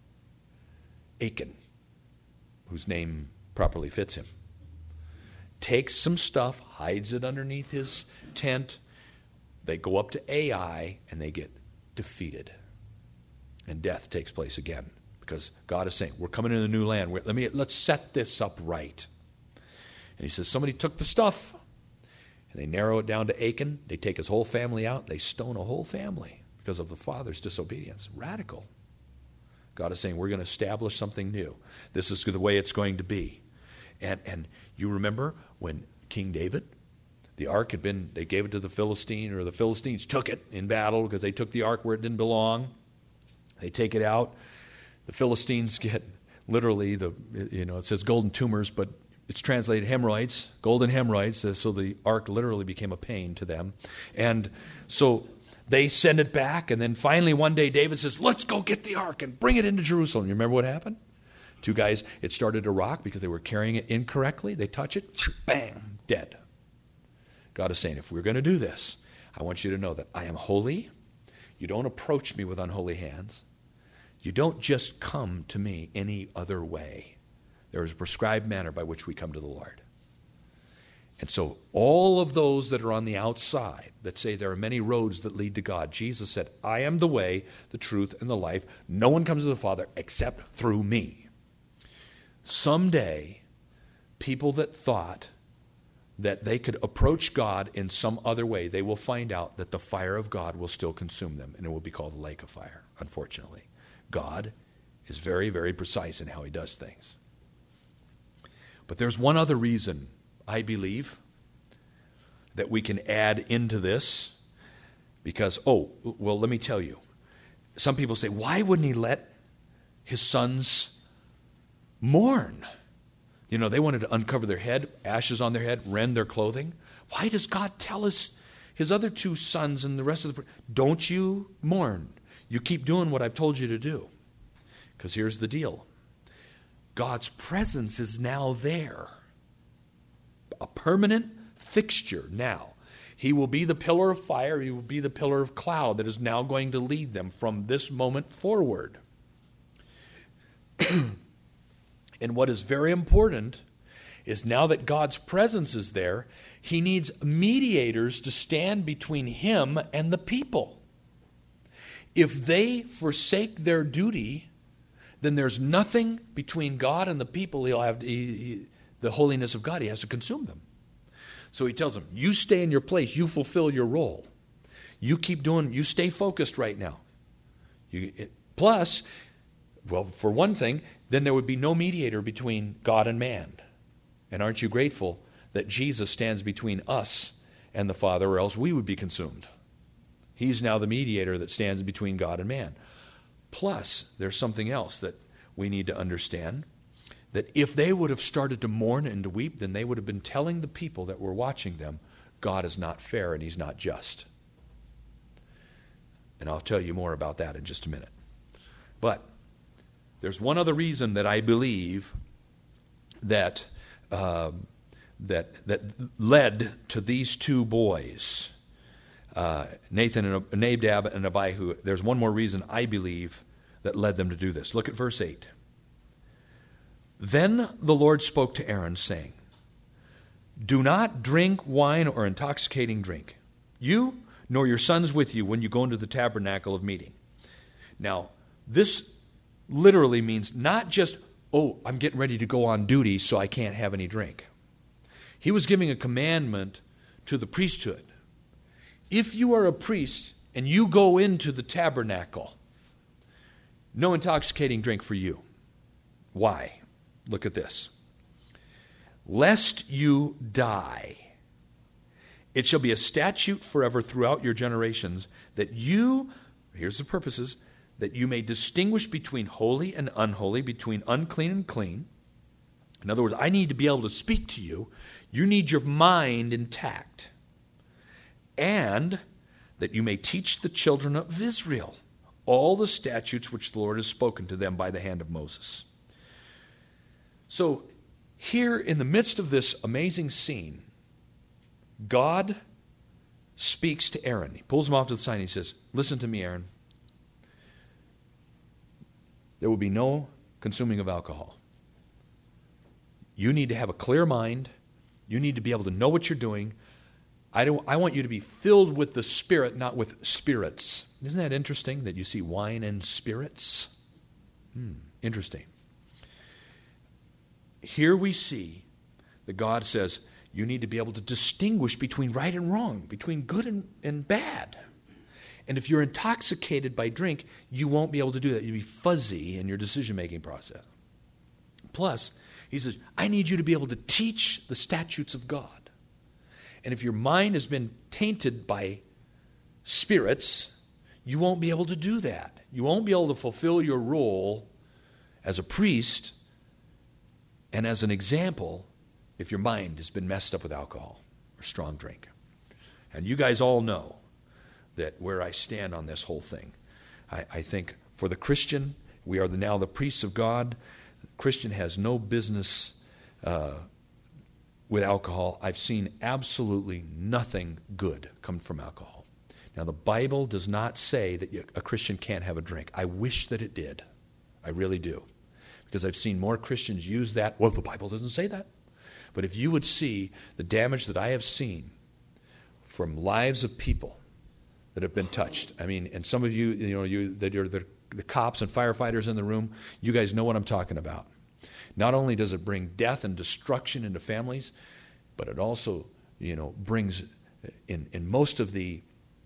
Achan, whose name properly fits him, takes some stuff, hides it underneath his tent. They go up to Ai, and they get defeated. And death takes place again, because God is saying, we're coming into the new land. We're, let me, let's set this up right. And he says, somebody took the stuff, and they narrow it down to Achan. They take his whole family out. They stone a whole family because of the father's disobedience. Radical. God is saying, we're going to establish something new. This is the way it's going to be. And, and you remember when King David, the ark had been, they gave it to the Philistine, or the Philistines took it in battle because they took the ark where it didn't belong. They take it out. The Philistines get literally, the you know, it says golden tumors, but it's translated hemorrhoids, golden hemorrhoids, so the ark literally became a pain to them. And so they send it back, and then finally one day David says, let's go get the ark and bring it into Jerusalem. You remember what happened? Two guys, it started to rock because they were carrying it incorrectly. They touch it, bang, dead. God is saying, if we're going to do this, I want you to know that I am holy. You don't approach me with unholy hands. You don't just come to me any other way. There is a prescribed manner by which we come to the Lord. And so all of those that are on the outside that say there are many roads that lead to God, Jesus said, I am the way, the truth, and the life. No one comes to the Father except through me. Someday, people that thought that they could approach God in some other way, they will find out that the fire of God will still consume them, and it will be called the lake of fire, unfortunately. God is very, very precise in how he does things. But there's one other reason, I believe, that we can add into this, because, oh, well, let me tell you. Some people say, why wouldn't he let his sons mourn? You know, they wanted to uncover their head, ashes on their head, rend their clothing. Why does God tell us, his other two sons and the rest of the, don't you mourn? You keep doing what I've told you to do. Because here's the deal. God's presence is now there. A permanent fixture now. He will be the pillar of fire. He will be the pillar of cloud that is now going to lead them from this moment forward. And what is very important is now that God's presence is there, he needs mediators to stand between him and the people. If they forsake their duty, then there's nothing between God and the people. He'll have he, he, the holiness of God. He has to consume them. So he tells them, you stay in your place. You fulfill your role. You keep doing, you stay focused right now. You, it, plus, well, for one thing, then there would be no mediator between God and man. And aren't you grateful that Jesus stands between us and the Father, or else we would be consumed? He's now the mediator that stands between God and man. Plus, there's something else that we need to understand, that if they would have started to mourn and to weep, then they would have been telling the people that were watching them, God is not fair and he's not just. And I'll tell you more about that in just a minute. But there's one other reason that I believe that um, that that led to these two boys, uh, Nathan and Nadab and Abihu. There's one more reason I believe that led them to do this. Look at verse eight. Then the Lord spoke to Aaron, saying, "Do not drink wine or intoxicating drink, you nor your sons with you, when you go into the tabernacle of meeting." Now, this literally means not just, oh, I'm getting ready to go on duty, so I can't have any drink. He was giving a commandment to the priesthood. If you are a priest and you go into the tabernacle, no intoxicating drink for you. Why? Look at this. Lest you die. It shall be a statute forever throughout your generations that you, here's the purposes, that you may distinguish between holy and unholy, between unclean and clean. In other words, I need to be able to speak to you. You need your mind intact. And that you may teach the children of Israel all the statutes which the Lord has spoken to them by the hand of Moses. So, here in the midst of this amazing scene, God speaks to Aaron. He pulls him off to the side and he says, "Listen to me, Aaron. There will be no consuming of alcohol. You need to have a clear mind. You need to be able to know what you're doing. I don't. I want you to be filled with the Spirit, not with spirits." Isn't that interesting that you see wine and spirits? Hmm, interesting. Here we see that God says, you need to be able to distinguish between right and wrong, between good and, and bad. And if you're intoxicated by drink, you won't be able to do that. You'll be fuzzy in your decision-making process. Plus, he says, I need you to be able to teach the statutes of God. And if your mind has been tainted by spirits, you won't be able to do that. You won't be able to fulfill your role as a priest and as an example if your mind has been messed up with alcohol or strong drink. And you guys all know that where I stand on this whole thing. I, I think for the Christian, we are the, now the priests of God. The Christian has no business uh, with alcohol. I've seen absolutely nothing good come from alcohol. Now, the Bible does not say that you, a Christian can't have a drink. I wish that it did. I really do. Because I've seen more Christians use that. Well, the Bible doesn't say that. But if you would see the damage that I have seen from lives of people that have been touched. I mean, and some of you, you know, you that are the, the cops and firefighters in the room, you guys know what I'm talking about. Not only does it bring death and destruction into families, but it also, you know, brings in in most of the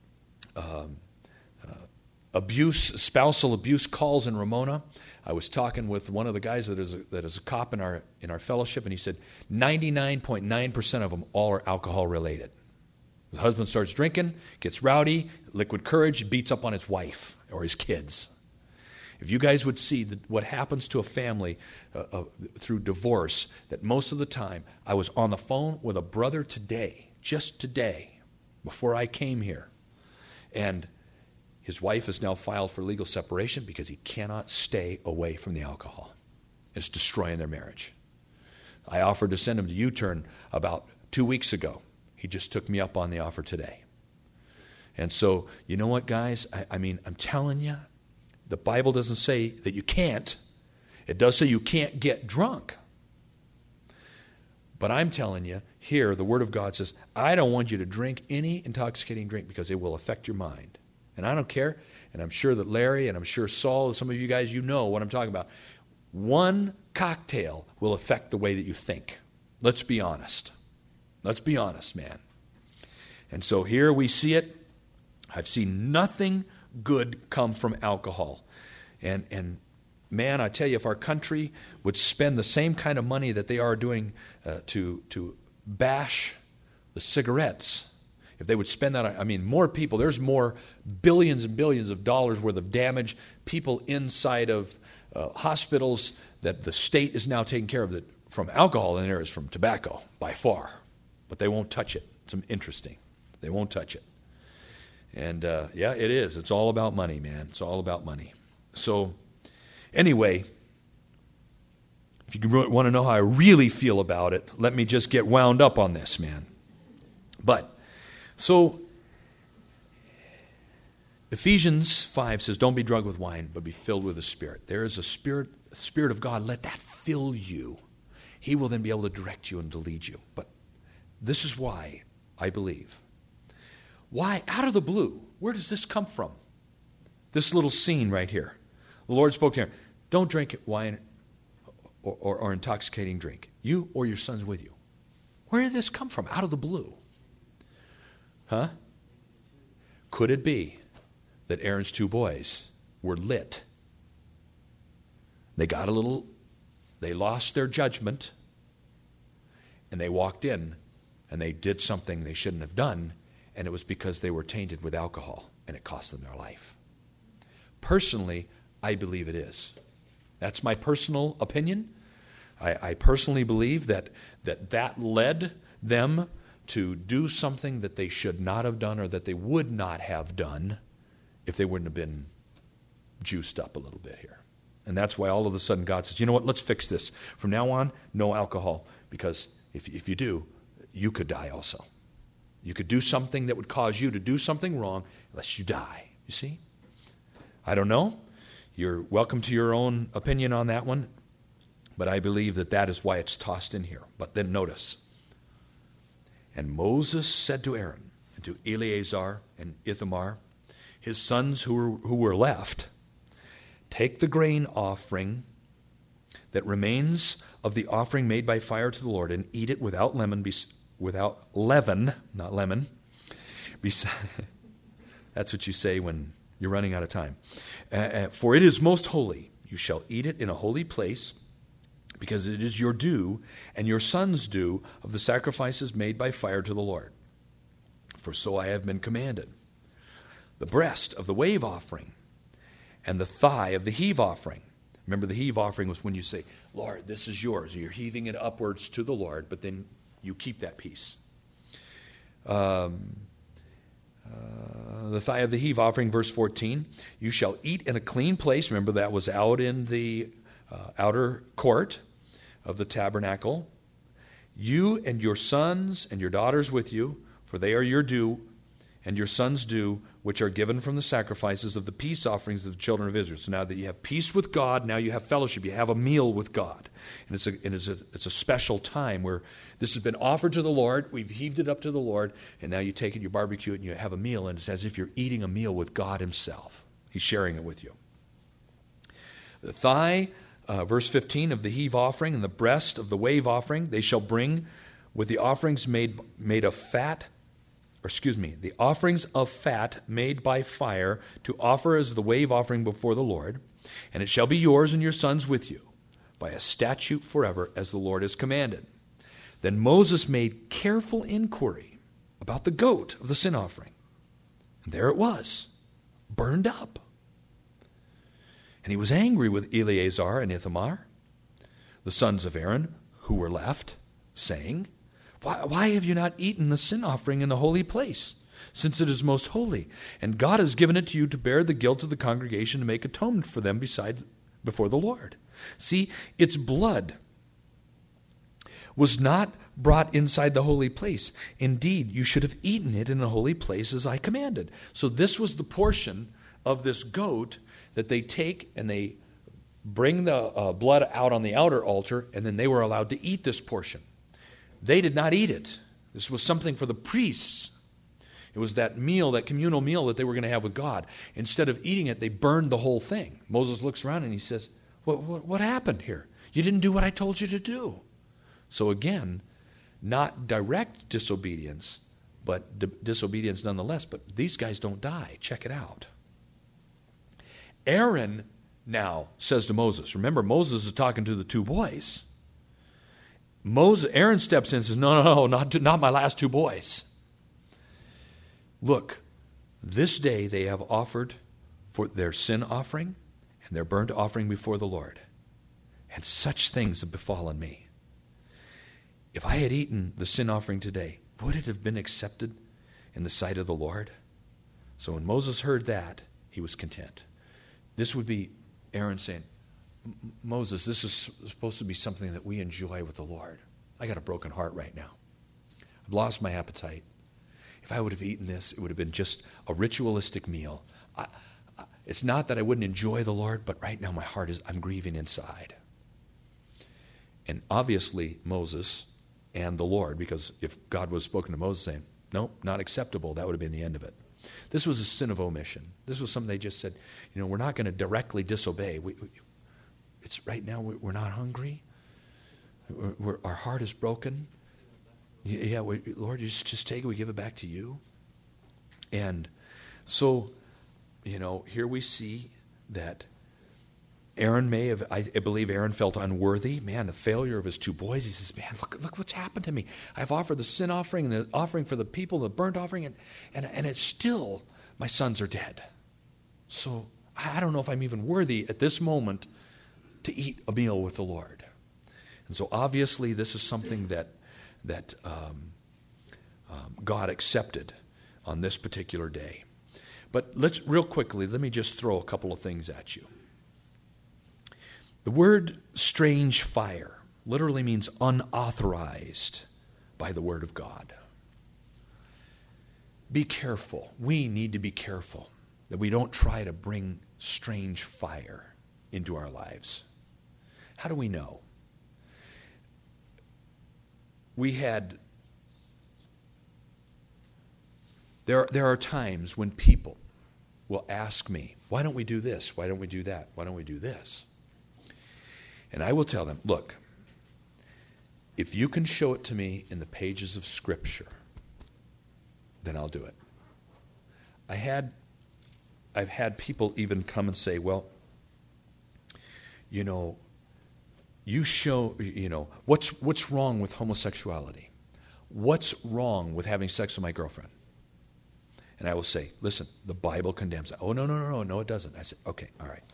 um, uh, abuse, spousal abuse calls in Ramona. I was talking with one of the guys that is a, that is a cop in our in our fellowship, and he said ninety-nine point nine percent of them all are alcohol related. His husband starts drinking, gets rowdy, liquid courage, beats up on his wife or his kids. If you guys would see the, what happens to a family uh, uh, through divorce, that most of the time, I was on the phone with a brother today, just today, before I came here, and his wife has now filed for legal separation because he cannot stay away from the alcohol. It's destroying their marriage. I offered to send him to U-Turn about two weeks ago. He just took me up on the offer today. And so, you know what, guys? I, I mean, I'm telling you, the Bible doesn't say that you can't. It does say you can't get drunk. But I'm telling you, here, the Word of God says, I don't want you to drink any intoxicating drink because it will affect your mind. And I don't care, and I'm sure that Larry and I'm sure Saul, some of you guys, you know what I'm talking about. One cocktail will affect the way that you think. Let's be honest. Let's be honest, man. And so here we see it. I've seen nothing good come from alcohol. And, and man, I tell you, if our country would spend the same kind of money that they are doing uh, to, to bash the cigarettes, if they would spend that, I mean, more people, there's more billions and billions of dollars worth of damage, people inside of uh, hospitals that the state is now taking care of that from alcohol than there is from tobacco, by far. But they won't touch it. It's interesting. They won't touch it. And uh, yeah, it is. It's all about money, man. It's all about money. So anyway, if you want to know how I really feel about it, let me just get wound up on this, man. But, so, Ephesians five says, don't be drunk with wine, but be filled with the Spirit. There is a Spirit, Spirit of God. Let that fill you. He will then be able to direct you and to lead you. But this is why I believe. Why, out of the blue, where does this come from? This little scene right here. The Lord spoke to him, don't drink wine or, or, or intoxicating drink, you or your sons with you. Where did this come from? Out of the blue. Huh? Could it be that Aaron's two boys were lit? They got a little, they lost their judgment, and they walked in, and they did something they shouldn't have done, and it was because they were tainted with alcohol, and it cost them their life. Personally, I believe it is. That's my personal opinion. I, I personally believe that, that that led them to do something that they should not have done or that they would not have done if they wouldn't have been juiced up a little bit here. And that's why all of a sudden God says, you know what, let's fix this. From now on, no alcohol, because if, if you do, you could die also. You could do something that would cause you to do something wrong unless you die. You see? I don't know. You're welcome to your own opinion on that one, but I believe that that is why it's tossed in here. But then notice, and Moses said to Aaron and to Eleazar and Ithamar, his sons who were, who were left, take the grain offering that remains of the offering made by fire to the Lord and eat it without lemon, without leaven, not lemon. That's what you say when you're running out of time. Uh, uh, for it is most holy. You shall eat it in a holy place, because it is your due and your sons' due of the sacrifices made by fire to the Lord. For so I have been commanded. The breast of the wave offering and the thigh of the heave offering. Remember, the heave offering was when you say, Lord, this is yours. You're heaving it upwards to the Lord, but then you keep that piece. Um, uh, the thigh of the heave offering, verse fourteen. You shall eat in a clean place. Remember, that was out in the uh, outer court of the tabernacle. You and your sons and your daughters with you, for they are your due, and your sons' due, which are given from the sacrifices of the peace offerings of the children of Israel. So now that you have peace with God, now you have fellowship. You have a meal with God. And it's a, it is a, it's a special time where this has been offered to the Lord. We've heaved it up to the Lord. And now you take it, you barbecue it, and you have a meal. And it's as if you're eating a meal with God himself. He's sharing it with you. The thigh, uh, verse fifteen, of the heave offering and the breast of the wave offering, they shall bring with the offerings made, made of fat, or excuse me, the offerings of fat made by fire to offer as the wave offering before the Lord, and it shall be yours and your sons with you, by a statute forever, as the Lord has commanded. Then Moses made careful inquiry about the goat of the sin offering. And there it was, burned up. And he was angry with Eleazar and Ithamar, the sons of Aaron, who were left, saying, Why, why have you not eaten the sin offering in the holy place, since it is most holy? And God has given it to you to bear the guilt of the congregation, to make atonement for them beside, before the Lord. See, its blood was not brought inside the holy place. Indeed, you should have eaten it in the holy place as I commanded. So this was the portion of this goat that they take and they bring the uh, blood out on the outer altar, and then they were allowed to eat this portion. They did not eat it. This was something for the priests. It was that meal, that communal meal that they were going to have with God. Instead of eating it, they burned the whole thing. Moses looks around and he says, what, what, what happened here? You didn't do what I told you to do. So again, not direct disobedience, but di- disobedience nonetheless. But these guys don't die. Check it out. Aaron now says to Moses, remember, Moses is talking to the two boys. Moses, Aaron steps in and says, no, no, no, not, not my last two boys. Look, this day they have offered for their sin offering and their burnt offering before the Lord. And such things have befallen me. If I had eaten the sin offering today, would it have been accepted in the sight of the Lord? So when Moses heard that, he was content. This would be Aaron saying, Moses, this is supposed to be something that we enjoy with the Lord. I got a broken heart right now. I've lost my appetite. If I would have eaten this, it would have been just a ritualistic meal. I, I, it's not that I wouldn't enjoy the Lord, but right now my heart is, I'm grieving inside. And obviously Moses and the Lord, because if God was spoken to Moses saying, no, not acceptable, that would have been the end of it. This was a sin of omission. This was something they just said, you know, we're not going to directly disobey. We, we, it's right now we're not hungry. We're, we're, our heart is broken. Yeah, we, Lord, you just, just take it. We give it back to you. And so, you know, here we see that Aaron may have, I believe Aaron felt unworthy. Man, the failure of his two boys. He says, man, look, look what's happened to me. I've offered the sin offering and the offering for the people, the burnt offering, and, and, and it's still, my sons are dead. So I don't know if I'm even worthy at this moment to eat a meal with the Lord. And so obviously this is something that, that um, um, God accepted on this particular day. But let's, real quickly, let me just throw a couple of things at you. The word strange fire literally means unauthorized by the Word of God. Be careful. We need to be careful that we don't try to bring strange fire into our lives. How do we know? We had, there, there are times when people will ask me, why don't we do this? Why don't we do that? Why don't we do this? And I will tell them, look, if you can show it to me in the pages of Scripture, then I'll do it. I had, I've had people even come and say, well, you know, you show, you know, what's what's wrong with homosexuality? What's wrong with having sex with my girlfriend? And I will say, listen, the Bible condemns it. Oh, no, no, no, no, no, it doesn't. I said, okay, all right.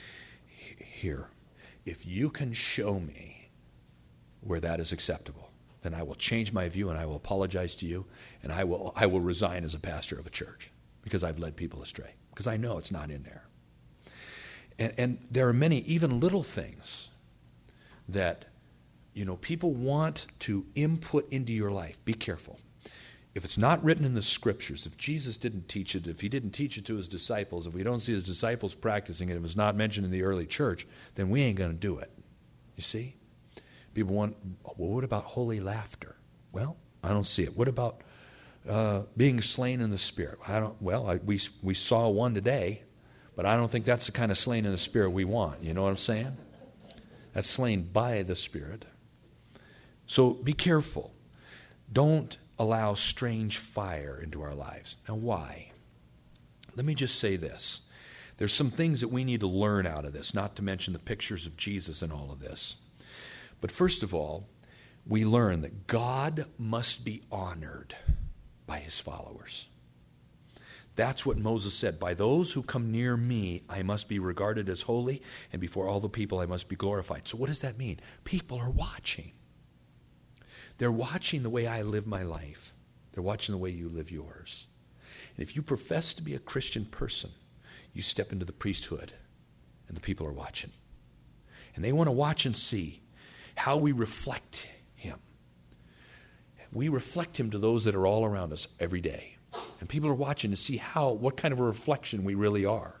Here. If you can show me where that is acceptable, then I will change my view and I will apologize to you and I will I will resign as a pastor of a church because I've led people astray, because I know it's not in there. And, and there are many, even little things that, you know, people want to input into your life. Be careful. If it's not written in the Scriptures, if Jesus didn't teach it, if he didn't teach it to his disciples, if we don't see his disciples practicing it, if it was not mentioned in the early church, then we ain't going to do it. You see? People want, well, what about holy laughter? Well, I don't see it. What about uh, being slain in the Spirit? I don't. Well, I, we we saw one today, but I don't think that's the kind of slain in the Spirit we want. You know what I'm saying? That's slain by the Spirit. So be careful. Don't allow strange fire into our lives. Now, why? Let me just say this. There's some things that we need to learn out of this, not to mention the pictures of Jesus in all of this. But first of all, we learn that God must be honored by his followers. That's what Moses said. By those who come near me, I must be regarded as holy, and before all the people I must be glorified. So what does that mean? People are watching. They're watching the way I live my life. They're watching the way you live yours. And if you profess to be a Christian person, you step into the priesthood, and the people are watching. And they want to watch and see how we reflect him. We reflect him to those that are all around us every day. And people are watching to see how, what kind of a reflection we really are.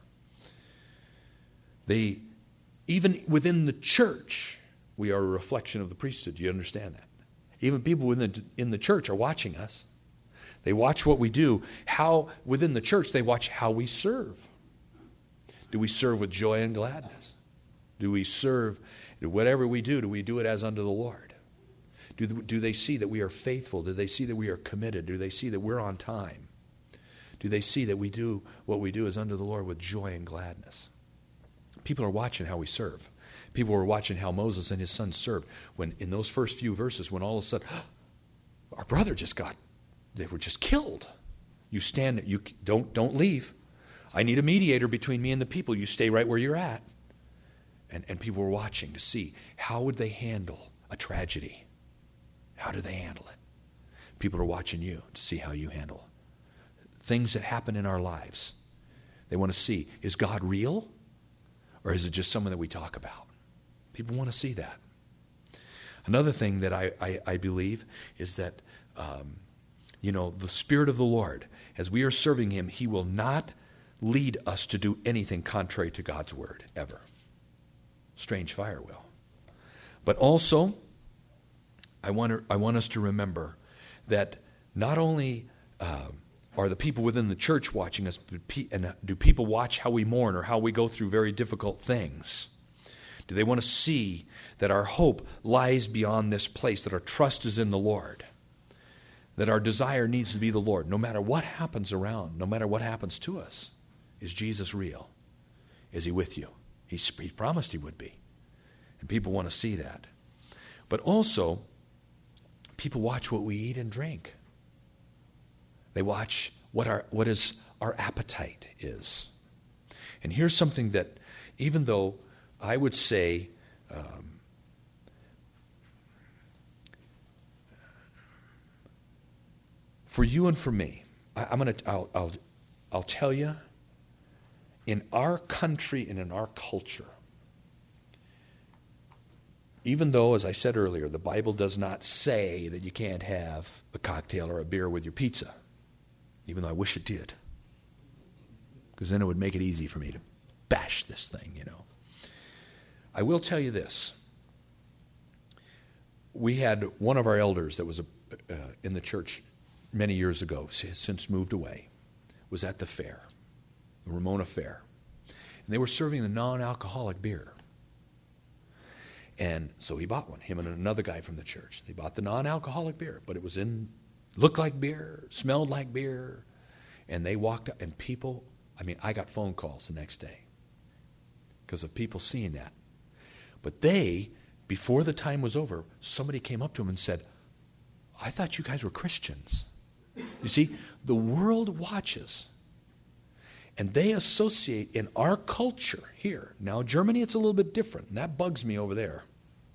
They, even within the church, we are a reflection of the priesthood. Do you understand that? Even people within the, in the church are watching us. They watch what we do. How, within the church, they watch how we serve. Do we serve with joy and gladness? Do we serve, whatever we do, do we do it as unto the Lord? Do, do they see that we are faithful? Do they see that we are committed? Do they see that we're on time? Do they see that we do what we do as unto the Lord with joy and gladness? People are watching how we serve. People were watching how Moses and his sons served. When in those first few verses, when all of a sudden, oh, our brother just got, they were just killed. You stand, you don't don't leave. I need a mediator between me and the people. You stay right where you're at. And and people were watching to see how would they handle a tragedy. How do they handle it? People are watching you to see how you handle things that happen in our lives. They want to see, is God real? Or is it just someone that we talk about? People want to see that. Another thing that I, I, I believe is that, um, you know, the Spirit of the Lord, as we are serving Him, He will not lead us to do anything contrary to God's Word, ever. Strange fire will. But also, I want, to, I want us to remember that not only uh, are the people within the church watching us, and do people watch how we mourn or how we go through very difficult things? Do they want to see that our hope lies beyond this place, that our trust is in the Lord, that our desire needs to be the Lord, no matter what happens around, no matter what happens to us? Is Jesus real? Is He with you? He, he promised He would be. And people want to see that. But also, people watch what we eat and drink. They watch what our what is our appetite is. And here's something that, even though I would say um, for you and for me, I, I'm gonna I'll, I'll I'll tell you, in our country and in our culture, even though, as I said earlier, the Bible does not say that you can't have a cocktail or a beer with your pizza, even though I wish it did, because then it would make it easy for me to bash this thing, you know. I will tell you this. We had one of our elders that was a, uh, in the church many years ago, has since moved away, was at the fair, the Ramona Fair. And they were serving the non-alcoholic beer. And so he bought one, him and another guy from the church. They bought the non-alcoholic beer, but it was in, looked like beer, smelled like beer. And they walked up, and people, I mean, I got phone calls the next day because of people seeing that. But they, before the time was over, somebody came up to them and said, I thought you guys were Christians. You see, the world watches. And they associate in our culture here. Now, Germany, it's a little bit different, and that bugs me over there.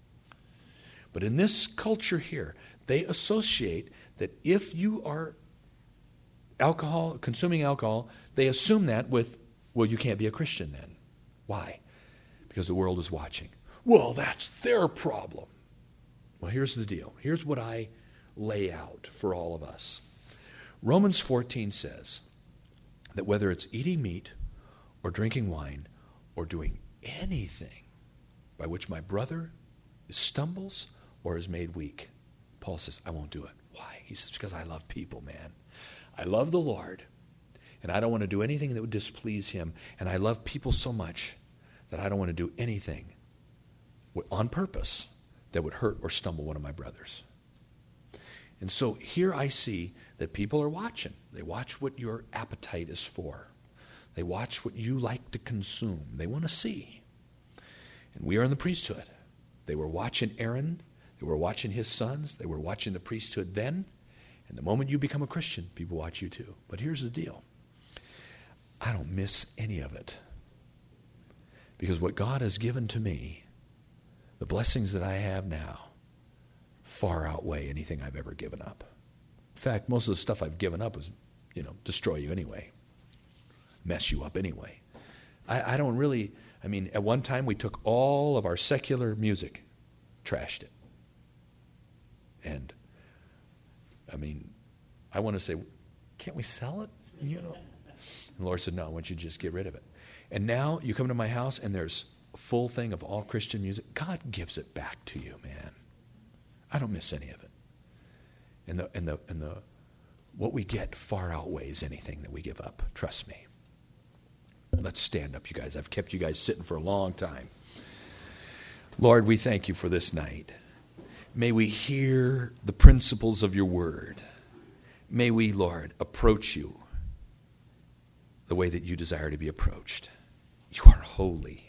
But in this culture here, they associate that if you are alcohol, consuming alcohol, they assume that with, well, you can't be a Christian then. Why? Because the world is watching. Well, that's their problem. Well, here's the deal. Here's what I lay out for all of us. Romans fourteen says that whether it's eating meat or drinking wine or doing anything by which my brother stumbles or is made weak, Paul says, I won't do it. Why? He says, because I love people, man. I love the Lord, and I don't want to do anything that would displease Him, and I love people so much that I don't want to do anything on purpose that would hurt or stumble one of my brothers. And so here I see that people are watching. They watch what your appetite is for. They watch what you like to consume. They want to see. And we are in the priesthood. They were watching Aaron. They were watching his sons. They were watching the priesthood then. And the moment you become a Christian, people watch you too. But here's the deal. I don't miss any of it. Because what God has given to me, the blessings that I have now, far outweigh anything I've ever given up. In fact, most of the stuff I've given up is, you know, destroy you anyway, mess you up anyway. I, I don't really, I mean, at one time we took all of our secular music, trashed it. And, I mean, I want to say, can't we sell it? You know? And the Lord said, no, I want you to just get rid of it. And now you come to my house and there's a full thing of all Christian music. God gives it back to you, man. I don't miss any of it. And the and the and the what we get far outweighs anything that we give up. Trust me. Let's stand up, you guys. I've kept you guys sitting for a long time. Lord, we thank you for this night. May we hear the principles of your word. May we, Lord, approach you the way that you desire to be approached. You are holy.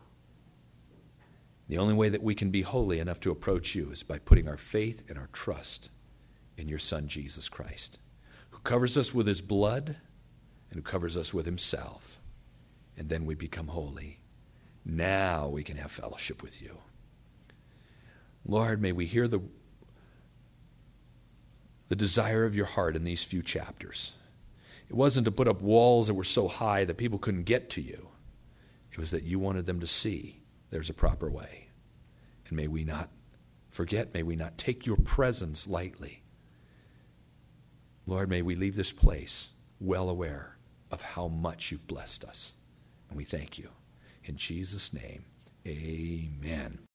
The only way that we can be holy enough to approach you is by putting our faith and our trust in your Son, Jesus Christ, who covers us with his blood and who covers us with himself. And then we become holy. Now we can have fellowship with you. Lord, may we hear the, the desire of your heart in these few chapters. It wasn't to put up walls that were so high that people couldn't get to you. It was that you wanted them to see there's a proper way. And may we not forget, may we not take your presence lightly. Lord, may we leave this place well aware of how much you've blessed us. And we thank you. In Jesus' name, amen.